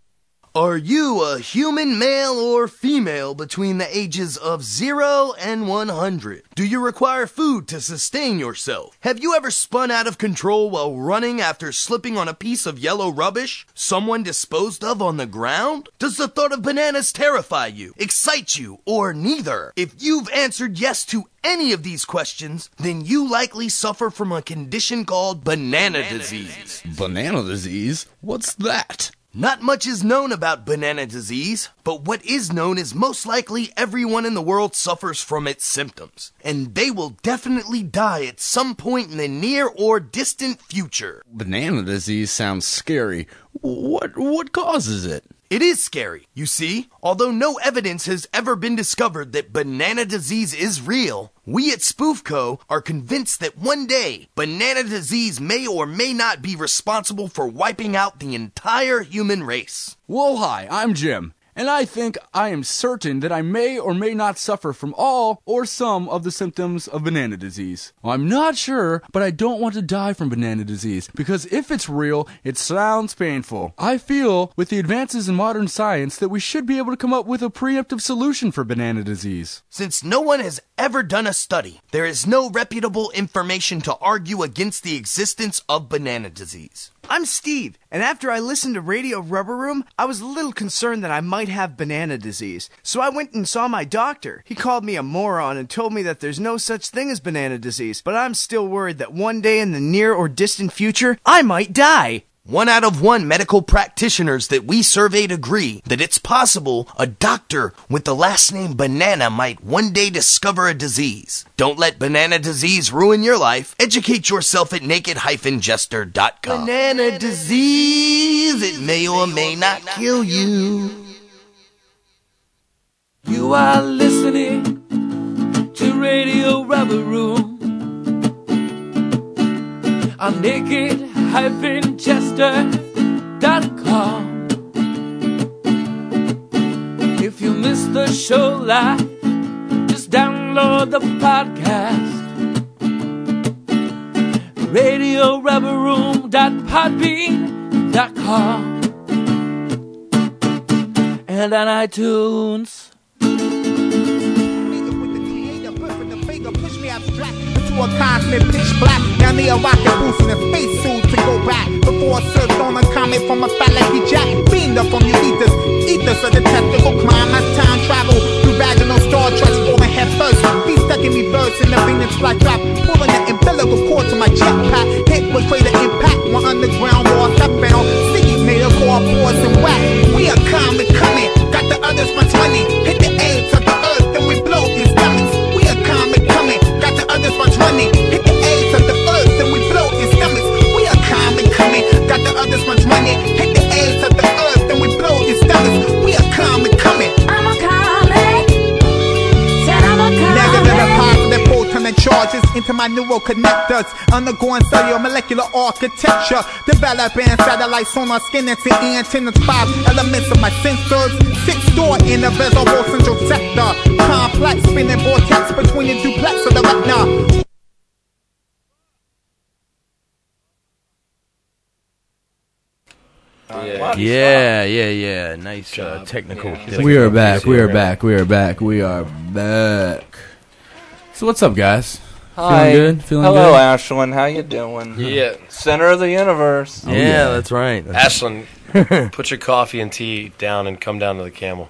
Are you a human male or female between the ages of zero and one hundred? Do you require food to sustain yourself? Have you ever spun out of control while running after slipping on a piece of yellow rubbish someone disposed of on the ground? Does the thought of bananas terrify you, excite you, or neither? If you've answered yes to any of these questions, then you likely suffer from a condition called banana, banana disease. Banana disease? What's that? Not much is known about banana disease, but what is known is most likely everyone in the world suffers from its symptoms, and they will definitely die at some point in the near or distant future. Banana disease sounds scary. What what causes it? It is scary. You see, although no evidence has ever been discovered that banana disease is real, we at Spoofco are convinced that one day, banana disease may or may not be responsible for wiping out the entire human race. Well, hi, I'm Jim, and I think I am certain that I may or may not suffer from all or some of the symptoms of banana disease. Well, I'm not sure, but I don't want to die from banana disease, because if it's real, it sounds painful. I feel, with the advances in modern science, that we should be able to come up with a preemptive solution for banana disease. Since no one has ever done a study, there is no reputable information to argue against the existence of banana disease. I'm Steve, and after I listened to Radio Rubber Room, I was a little concerned that I might have banana disease. So I went and saw my doctor. He called me a moron and told me that there's no such thing as banana disease, but I'm still worried that one day in the near or distant future, I might die. One out of one medical practitioners that we surveyed agree that it's possible a doctor with the last name Banana might one day discover a disease. Don't let banana disease ruin your life. Educate yourself at naked dash jester dot com. Banana disease, it may or may not kill you. You are listening to Radio Rubber Room on naked dash jester dot com. If you missed the show live, just download the podcast. radio rubber room dot podbean dot com and on iTunes. To a cosmic pitch black, now me a rocket boost in a space suit to go back. Before I surfed on a comet from a phalange jack, beamed up from your ethers, ethers of the testicle climb as time travel through vaginal star treks, falling head first. Be stuck in reverse in the Venus flight drop, pulling the umbilical cord to my jetpack. Hit with greater impact, one underground war stepping on cities made of cardboards and wax. We are comet coming, got the others much money. Hit the edge of the earth, then we blow these stomachs. We are comet coming, got the others much money. Hit the edge of the earth, then we blow these stomachs. We are comet coming, got the others much money. Hit the edge of the earth, then we blow these stomachs. We are comet coming. I'm a comet. Said I'm a comet. Negative and positive photon and charges into my neural connectors, undergoing cellular molecular architecture, developing satellites on our skin and antennas. Five elements of my sensors, six door in the visible central sector, complex spinning vortex between the duplex of the retina. Yeah, yeah, yeah, yeah. Nice uh, technical. Yeah. We are back. We are back. We are back. We are back. So what's up, guys? Hi. Feeling good? Feeling Hello, good? Ashlyn. How you doing? Yeah. Center of the universe. Oh, yeah, yeah, that's right. That's Ashlyn, Put your coffee and tea down and come down to the Camel.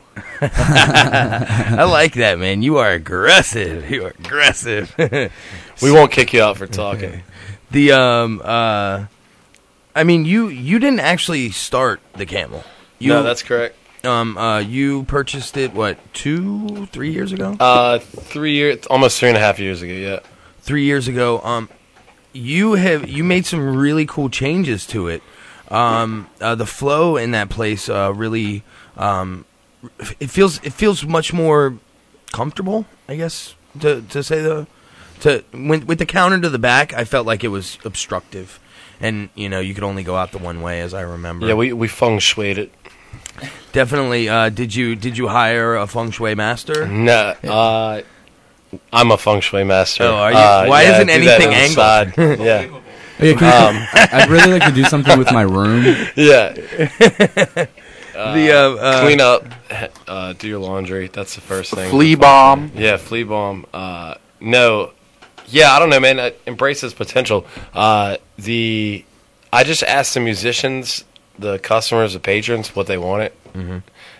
I like that, man. You are aggressive. You are aggressive. We won't kick you out for talking. The um uh, I mean, you you didn't actually start the Camel. You, No, that's correct. Um, uh, you purchased it what two, three years ago? Uh, three years, almost three and a half years ago. Yeah, three years ago. Um, you have you made some really cool changes to it. Um, uh, the flow in that place uh, really um, it feels it feels much more comfortable, I guess, to to say the to when, with the counter to the back. I felt like it was obstructive, and you know you could only go out the one way, as I remember. yeah. We we feng shuied it. Definitely. Uh, did you did you hire a feng shui master? No, uh, I'm a feng shui master. Oh, are you? Uh, Why yeah, isn't I do that anything on the angled? side. Yeah. Oh, yeah, can Um, I, I'd really like to do something with my room. Yeah. The, uh, uh, clean up, uh, do your laundry. That's the first thing. Flea bomb. Yeah, flea bomb. Uh, no, yeah, I don't know, man. I embrace this potential. Uh, the I just asked the musicians, the customers, the patrons, what they wanted, mm-hmm.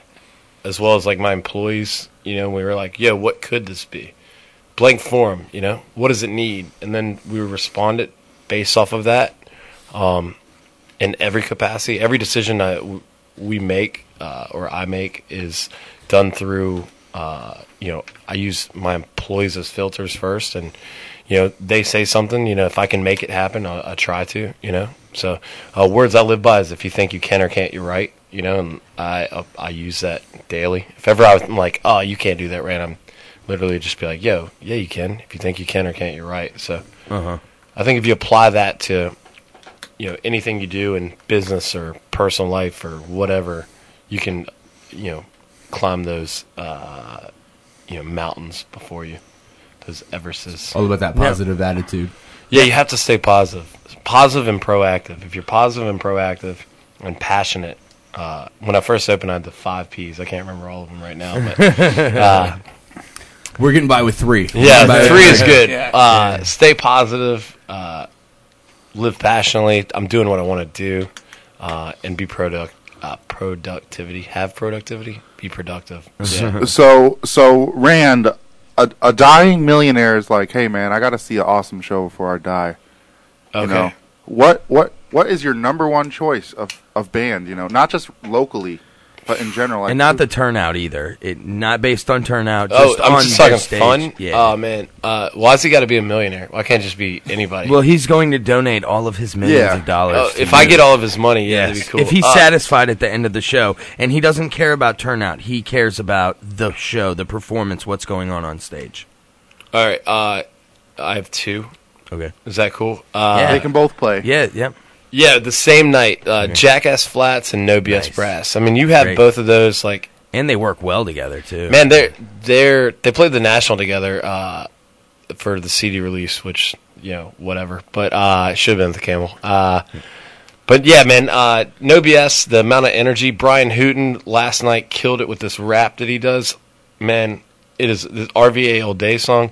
as well as like my employees. You know, we were like, "Yo, what could this be?" Blank form. You know, what does it need? And then we responded based off of that. Um, in every capacity, every decision I, w- we make uh, or I make is done through. Uh, you know, I use my employees as filters first, and you know, they say something. You know, if I can make it happen, I'll, I'll try to. You know, so uh, words I live by is if you think you can or can't, you're right. You know, and I uh, I use that daily. If ever I'm like, oh, you can't do that, right? I'm literally just be like, yo, yeah, you can. If you think you can or can't, you're right. So, uh-huh. I think if you apply that to, you know, anything you do in business or personal life or whatever, you can, you know, climb those, uh, you know, mountains before you, those Everests. All about that positive yeah. attitude. Yeah, you have to stay positive, positive and proactive. If you're positive and proactive and passionate, uh, when I first opened, I had the five P's. I can't remember all of them right now, but uh, we're getting by with three. Yeah, by three is good. Yeah. Uh, yeah. Stay positive. Uh, live passionately. I'm doing what I want to do, uh, and be product uh, productivity. Have productivity. Be productive. Yeah. So, so Rand, a, a dying millionaire is like, hey man, I got to see an awesome show before I die. Okay. You know, what what what is your number one choice of, of band? You know, not just locally, but in general. Like, and not the turnout either. It not based on turnout. Oh, just I'm on just their talking stage. fun. Yeah. Oh man, uh, why's he got to be a millionaire? Why can't it just be anybody? Well, he's going to donate all of his millions Yeah. of dollars. Oh, to if you. I get all of his money, yeah, that'd yes. be cool. If he's Uh, satisfied at the end of the show, and he doesn't care about turnout, he cares about the show, the performance, what's going on on stage. All right, uh, I have two. Okay, is that cool? Uh, Yeah. They can both play. Yeah, yeah. Yeah, the same night, uh, Okay. Jackass Flats and No B S Brass. I mean, you had Great. both of those, like, and they work well together too. man. They're they're they played the National together uh, for the C D release, which you know whatever, but uh, it should have been at the Camel. Uh, but yeah, man, uh, No B S. The amount of energy Brian Hooten last night killed it with this rap that he does. Man, it is the R V A All Day song.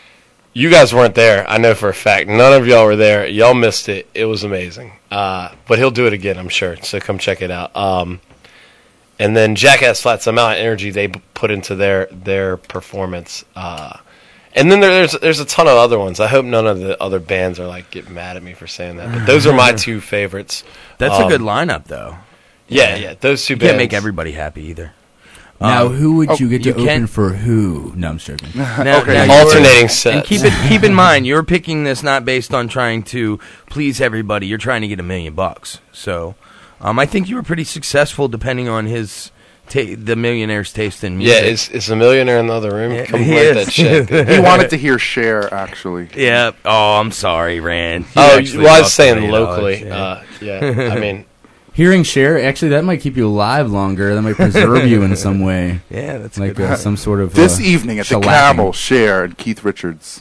You guys weren't there, I know for a fact. None of y'all were there. Y'all missed it. It was amazing. Uh, but he'll do it again, I'm sure. So come check it out. Um, and then Jackass Flats, the amount of energy they b- put into their their performance. Uh, and then there, there's there's a ton of other ones. I hope none of the other bands are like get mad at me for saying that. But those are my two favorites. That's Um, a good lineup, though. Yeah, yeah. Those two you bands. can't make everybody happy either. Now, Um, who would oh, you get to you open can't- for who? No, I'm joking. Now- now you're- Alternating sets. And keep it keep in mind, you're picking this not based on trying to please everybody. You're trying to get a million bucks. So, um, I think you were pretty successful, depending on his ta- the millionaire's taste in music. Yeah, is is a millionaire in the other room? Yeah, Come he write is. that check. He wanted to hear Cher, actually. Yeah. Oh, I'm sorry, Rand. You Oh, actually well, I was lost a saying million locally. dollars, Uh, yeah, I mean, Hearing Cher, actually, that might keep you alive longer. That might preserve you in some way. Yeah, that's like good. uh, some sort of This uh, evening at the shellacking. Camel, Cher and Keith Richards.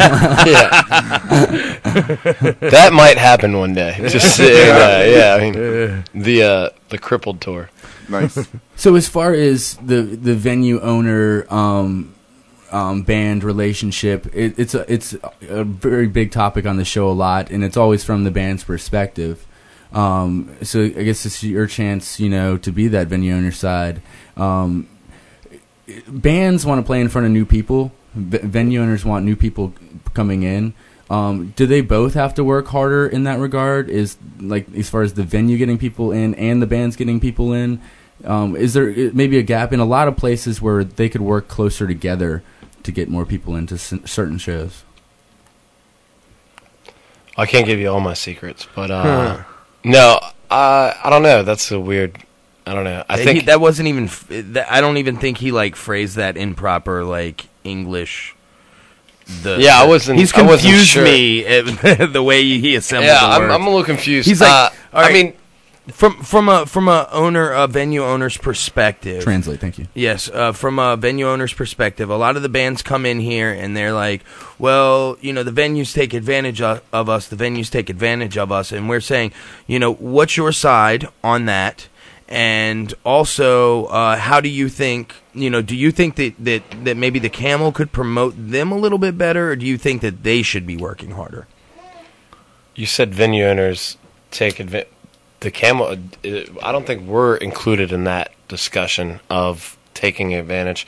that might happen one day. Just saying, uh, yeah, I mean, the uh, the crippled tour. Nice. So as far as the the venue owner um, um, band relationship, it, it's a it's a very big topic on the show a lot, and it's always from the band's perspective. Um, so I guess it's your chance, you know, to be that venue on your side. Um, bands want to play in front of new people. V- venue owners want new people coming in. Um, do they both have to work harder in that regard? Is like as far as the venue getting people in and the bands getting people in? Um, is there maybe a gap in a lot of places where they could work closer together to get more people into c- certain shows? I can't give you all my secrets, but uh, hmm. no, uh, I don't know. That's a weird. I don't know. I he, think that wasn't even. That, I don't even think he like phrased that in proper like English. The, yeah, the, I wasn't. He's I wasn't confused sure. me the way he assembled. Yeah, the I'm, words. I'm a little confused. He's like, uh, all right, I mean, from from a from a owner, a venue owner's perspective. Translate, thank you. Yes, uh, from a venue owner's perspective, a lot of the bands come in here and they're like, well, you know, the venues take advantage of, of us. The venues take advantage of us, and we're saying, you know, what's your side on that? And also, uh, how do you think, you know, do you think that, that, that maybe the Camel could promote them a little bit better, or do you think that they should be working harder? You said venue owners take advantage. The Camel, I don't think we're included in that discussion of taking advantage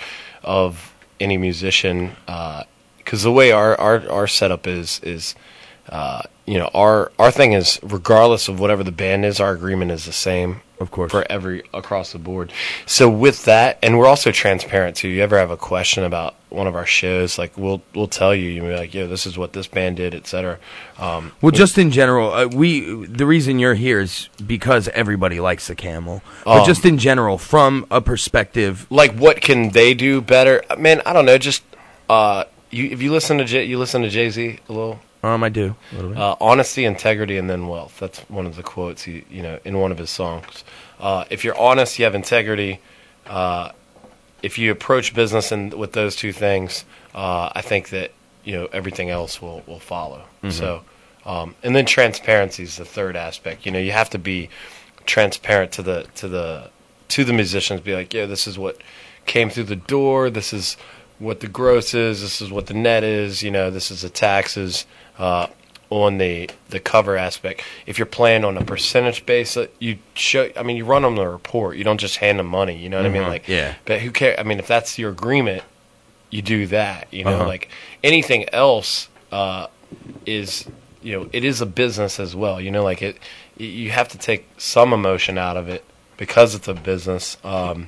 of any musician, because uh, the way our, our, our setup is, is uh, you know, our, our thing is, regardless of whatever the band is, our agreement is the same. Of course. For every, across the board. So with that, and we're also transparent too. You ever have a question about one of our shows, like we'll we'll tell you, you'll be like, yo, this is what this band did, et cetera. Um, well, just in general, uh, we the reason you're here is because everybody likes the Camel. But um, just in general, from a perspective, like what can they do better? Man, I don't know. Just uh, you if you listen to J- you listen to Jay-Z a little. Um, I do. Uh, honesty, integrity, and then wealth. That's one of the quotes he, you know, in one of his songs. Uh, if you're honest, you have integrity. Uh, if you approach business and with those two things, uh, I think that you know everything else will will follow. Mm-hmm. So, um, and then transparency is the third aspect. You know, you have to be transparent to the to the to the musicians. Be like, yeah, this is what came through the door. This is what the gross is. This is what the net is. You know, this is the taxes. Uh, on the, the cover aspect, if you're playing on a percentage basis, you show. I mean, you run them the report. You don't just hand them money. You know what mm-hmm. I mean? Like, yeah. But who cares? I mean, if that's your agreement, you do that. You know, uh-huh. like anything else uh, is. You know, it is a business as well. You know, like it. You have to take some emotion out of it because it's a business. Um,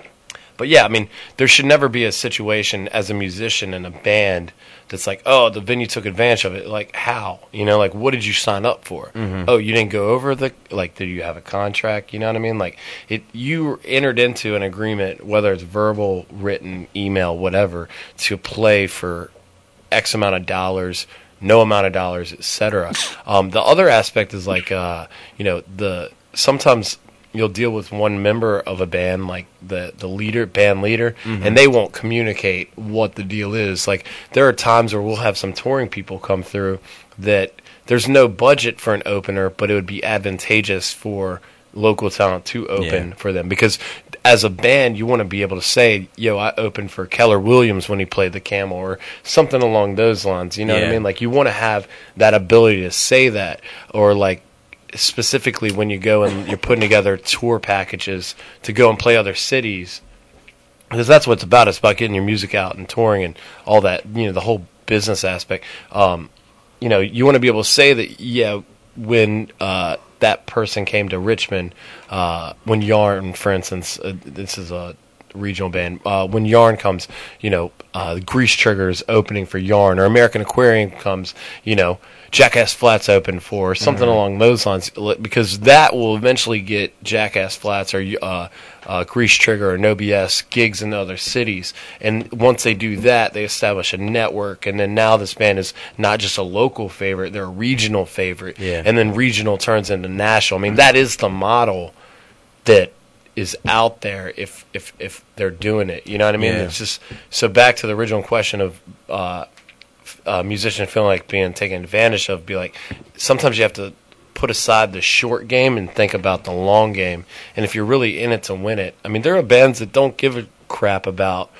but yeah, I mean, there should never be a situation as a musician in a band that's like, oh, the venue took advantage of it. Like, how? You know, like, what did you sign up for? Mm-hmm. Oh, you didn't go over the, like, did you have a contract? You know what I mean? Like, it, you entered into an agreement, whether it's verbal, written, email, whatever, to play for X amount of dollars, no amount of dollars, et cetera. Um, the other aspect is like, uh, you know, the sometimes you'll deal with one member of a band, like the, the leader, band leader, mm-hmm. and they won't communicate what the deal is. Like, there are times where we'll have some touring people come through that there's no budget for an opener, but it would be advantageous for local talent to open Yeah. for them. Because as a band, you want to be able to say, yo, I opened for Keller Williams when he played the Camel, or something along those lines. You know what I Yeah. mean? Like, you want to have that ability to say that, or like, specifically when you go and you're putting together tour packages to go and play other cities, because that's what it's about. It's about getting your music out and touring and all that, you know, the whole business aspect. Um, you know, you want to be able to say that, yeah, when uh, that person came to Richmond, uh, when Yarn, for instance, uh, this is a regional band, uh, when Yarn comes, you know, uh, Grease Trigger is opening for Yarn, or American Aquarium comes, you know, Jackass Flats open for, something Mhm. along those lines, because that will eventually get Jackass Flats or uh, uh, Grease Trigger or No B S gigs in other cities. And once they do that, they establish a network, and then now this band is not just a local favorite, they're a regional favorite. Yeah. And then regional turns into national. I mean, that is the model that is out there if if if they're doing it. You know what I mean? Yeah. It's just, so back to the original question of uh, uh, musician feeling like being taken advantage of, be like, sometimes you have to put aside the short game and think about the long game. And if you're really in it to win it, I mean, there are bands that don't give a crap about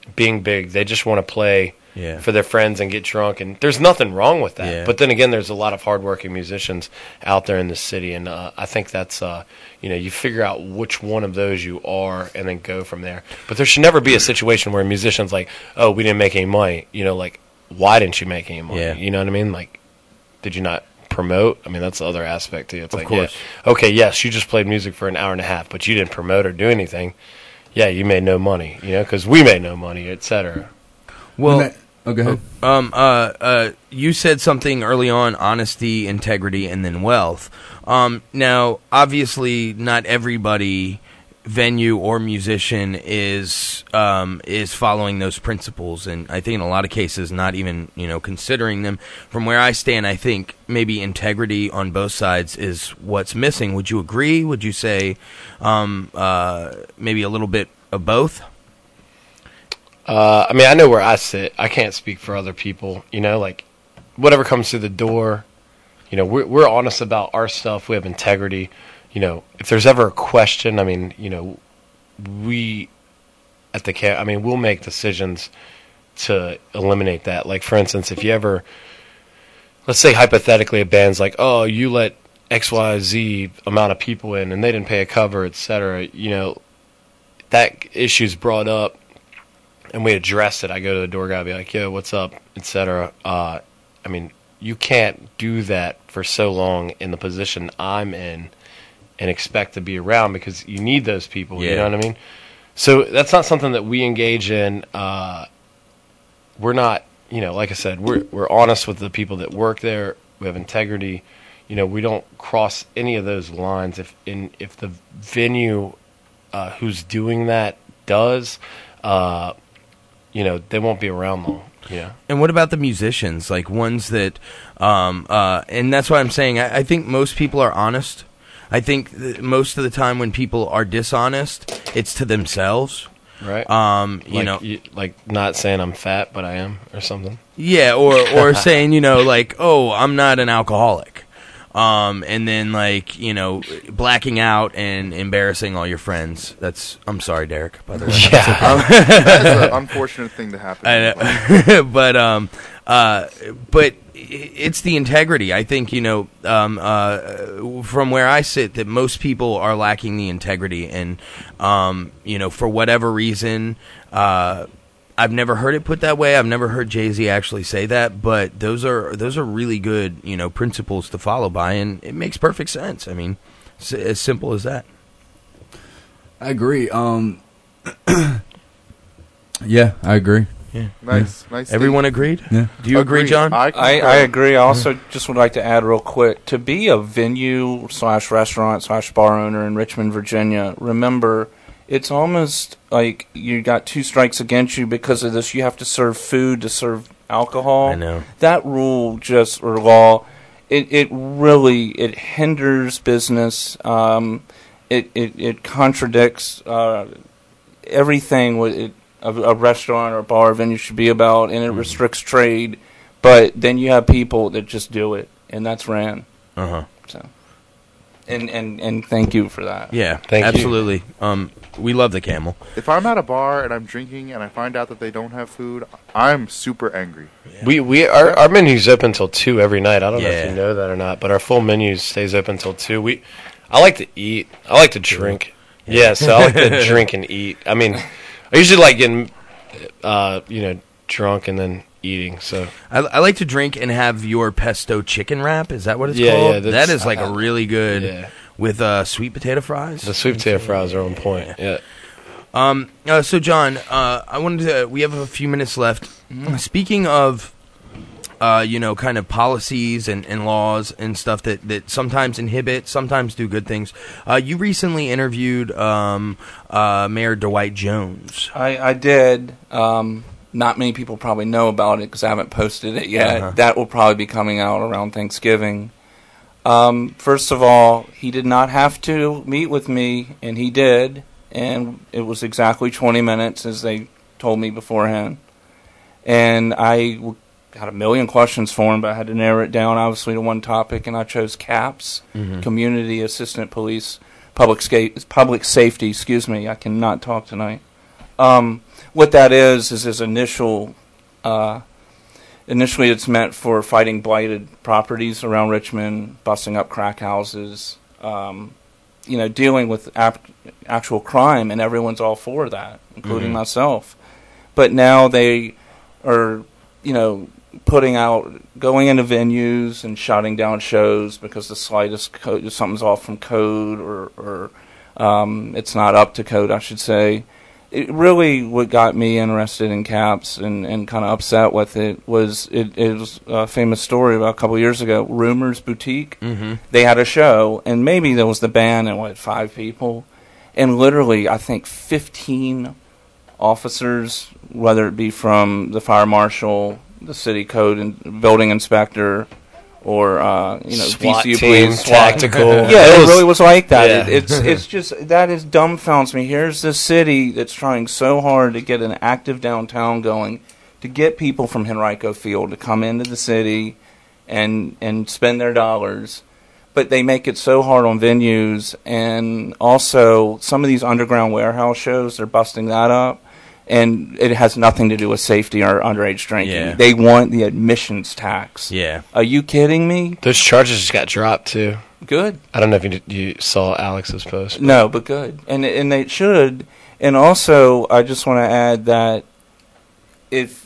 being big. They just want to play Yeah. for their friends and get drunk, and there's nothing wrong with that. Yeah. But then again, there's a lot of hardworking musicians out there in the city, and uh, I think that's uh, you know, you figure out which one of those you are, and then go from there. But there should never be a situation where a musician's like, "Oh, we didn't make any money." You know, like, why didn't you make any money? Yeah. You know what I mean? Like, did you not promote? I mean, that's the other aspect too. It's Of like, course. yeah, okay, yes, you just played music for an hour and a half, but you didn't promote or do anything. Yeah, you made no money. You know, because we made no money, et cetera. Well, oh, go ahead. Um, uh, uh, you said something early on: honesty, integrity, and then wealth. Um, now, obviously, not everybody, venue or musician, is um, is following those principles, and I think in a lot of cases, not even you know considering them. From where I stand, I think maybe integrity on both sides is what's missing. Would you agree? Would you say um, uh, maybe a little bit of both? Uh, I mean, I know where I sit. I can't speak for other people. You know, like whatever comes through the door. You know, we're we're honest about our stuff. We have integrity. You know, if there's ever a question, I mean, you know, we at the camp. I mean, we'll make decisions to eliminate that. Like, for instance, if you ever, let's say hypothetically, a band's like, oh, you let X, Y, Z amount of people in, and they didn't pay a cover, et cetera. You know, that issue's brought up. And we address it. I go to the door guy, be like, "Yo, what's up?" et cetera. Uh, I mean, you can't do that for so long in the position I'm in, and expect to be around because you need those people. Yeah. You know what I mean? So that's not something that we engage in. Uh, we're not, you know, like I said, we're we're honest with the people that work there. We have integrity. You know, we don't cross any of those lines. If in if the venue uh, who's doing that does. Uh, you know, they won't be around long. Yeah. And what about the musicians, like ones that, um, uh, and that's why I'm saying I, I think most people are honest. I think that most of the time when people are dishonest, it's to themselves. Right. Um, you like, know, you, like not saying I'm fat, but I am, or something. yeah, or or saying, you know, like, oh, I'm not an alcoholic. Um, and then like, you know, blacking out and embarrassing all your friends. That's, I'm sorry, Derek, by the way. Yeah. That's an unfortunate thing to happen. I know. but, um, uh, but it's the integrity. I think, you know, um, uh, from where I sit, that most people are lacking the integrity, and, um, you know, for whatever reason, uh, I've never heard it put that way. I've never heard Jay-Z actually say that, but those are those are really good, you know, principles to follow by, and it makes perfect sense. I mean, it's as simple as that. I agree. Um, yeah, I agree. Yeah, Nice, nice. Everyone thing. agreed? Yeah. Do you agree, Agreed. John? I, I, I agree. I also just would like to add real quick, to be a venue slash restaurant slash bar owner in Richmond, Virginia, remember, it's almost like you got two strikes against you because of this. You have to serve food to serve alcohol. I know. That rule just, or law, it, it really, it hinders business. Um, it, it, it contradicts uh, everything with it, a, a restaurant or a bar or venue should be about, and it restricts trade. But then you have people that just do it, and that's ran. Uh-huh. So, and, and, and thank you for that. Yeah, Thank you. absolutely. Um, we love the Camel. If I'm at a bar and I'm drinking and I find out that they don't have food, I'm super angry. We we our our menu's open till two every night. I don't know if Yeah. you know that or not, but our full menu stays open till two. We, I like to eat. I like to drink. Yeah, so I like to drink and eat. I mean, I usually like getting, uh, you know, drunk and then eating. So I, I like to drink and have your pesto chicken wrap. Is that what it's Yeah, called? yeah, that that's- is like a uh, really good yeah. with uh, sweet potato fries. the sweet potato fries are on point. Yeah. Um. Uh, so, John, uh, I wanted to. We have a few minutes left. Speaking of, uh, you know, kind of policies and, and laws and stuff that, that sometimes inhibit, sometimes do good things. Uh, you recently interviewed um, uh, Mayor Dwight Jones. I, I did. Um, not many people probably know about it because I haven't posted it yet. Uh-huh. That will probably be coming out around Thanksgiving. Um, first of all, he did not have to meet with me, and he did. And it was exactly twenty minutes, as they told me beforehand. And I w- had a million questions for him, but I had to narrow it down, obviously, to one topic, and I chose CAPS, Mhm. Community Assistant Police, Public, Sca- public Safety, excuse me, I cannot talk tonight. Um, what that is is his initial. Uh, initially, it's meant for fighting blighted properties around Richmond, busting up crack houses, um, you know, dealing with ap- actual crime, and everyone's all for that, including Mhm. myself. But now they are, you know, putting out, going into venues and shutting down shows because the slightest code, something's off from code, or, or um, it's not up to code, I should say. It really, what got me interested in Caps and, and kind of upset with it was it, it was a famous story about a couple years ago. Rumors Boutique, Mhm. they had a show, and maybe there was the band and what five people, and literally I think fifteen officers, whether it be from the fire marshal, the city code and building inspector, or uh, you know, SWAT D C U team, police, tactical. Yeah, It it, was- really was like that. Yeah. It, it's it's just that is dumbfounds me. Here's this city that's trying so hard to get an active downtown going, to get people from Henrico Field to come into the city and and spend their dollars. But they make it so hard on venues, and also some of these underground warehouse shows, they're busting that up. And it has nothing to do with safety or underage drinking. Yeah. They want the admissions tax. Yeah. Are you kidding me? Those charges just got dropped too. Good. I don't know if you you saw Alex's post. but- No, but good. And and they should. And also, I just want to add that if...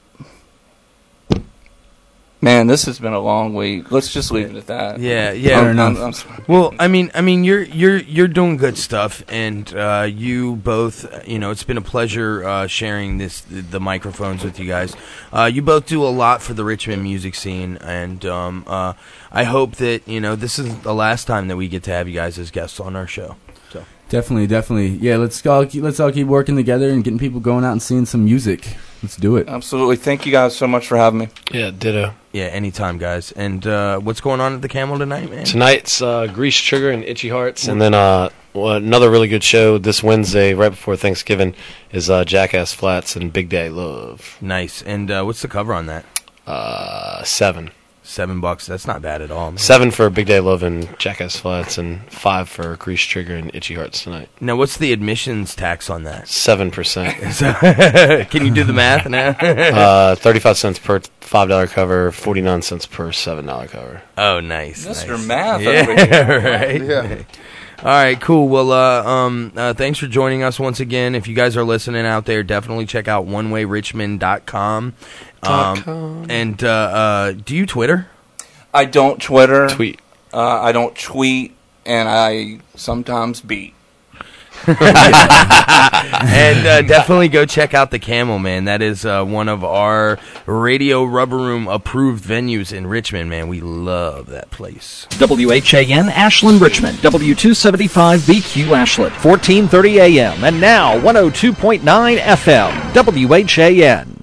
Man, this has been a long week. Let's just leave it at that. Yeah, yeah. I'm- I'm- I'm sorry. Well, I mean, I mean, you're you're you're doing good stuff, and uh, you both, you know, it's been a pleasure uh, sharing this the microphones with you guys. Uh, you both do a lot for the Richmond music scene, and um, uh, I hope that you know this is the last time that we get to have you guys as guests on our show. So Definitely, definitely. Yeah, let's all keep, let's all keep working together and getting people going out and seeing some music. Let's do it. Absolutely. Thank you guys so much for having me. Yeah, ditto. Yeah, anytime, guys. And uh, what's going on at the Camel tonight, man? Tonight's uh, Grease Sugar and Itchy Hearts, and then uh, well, another really good show this Wednesday, right before Thanksgiving, is uh, Jackass Flats and Big Day Love. Nice. And uh, what's the cover on that? Uh, seven. Seven bucks. That's not bad at all, man. Seven for Big Day Love and Jackass Flats, and five for Grease Trigger and Itchy Hearts tonight. Now, what's the admissions tax on that? Seven percent. Can you do the math now? uh, Thirty-five cents per five dollar cover, forty-nine cents per seven dollar cover. Oh, nice. Mister nice. Math Yeah, over here. right. Yeah. All right, cool. Well, uh, um, uh, thanks for joining us once again. If you guys are listening out there, definitely check out one way richmond dot com. Dot com. And uh, uh, do you Twitter? I don't Twitter. Tweet. Uh, I don't tweet, and I sometimes beat. And uh, definitely go check out the Camel, man. That is uh, one of our Radio Rubber Room approved venues in Richmond, man. We love that place. W H A N Ashland Richmond, W two seventy-five B Q Ashland, fourteen thirty A M, and now one oh two point nine F M, W H A N.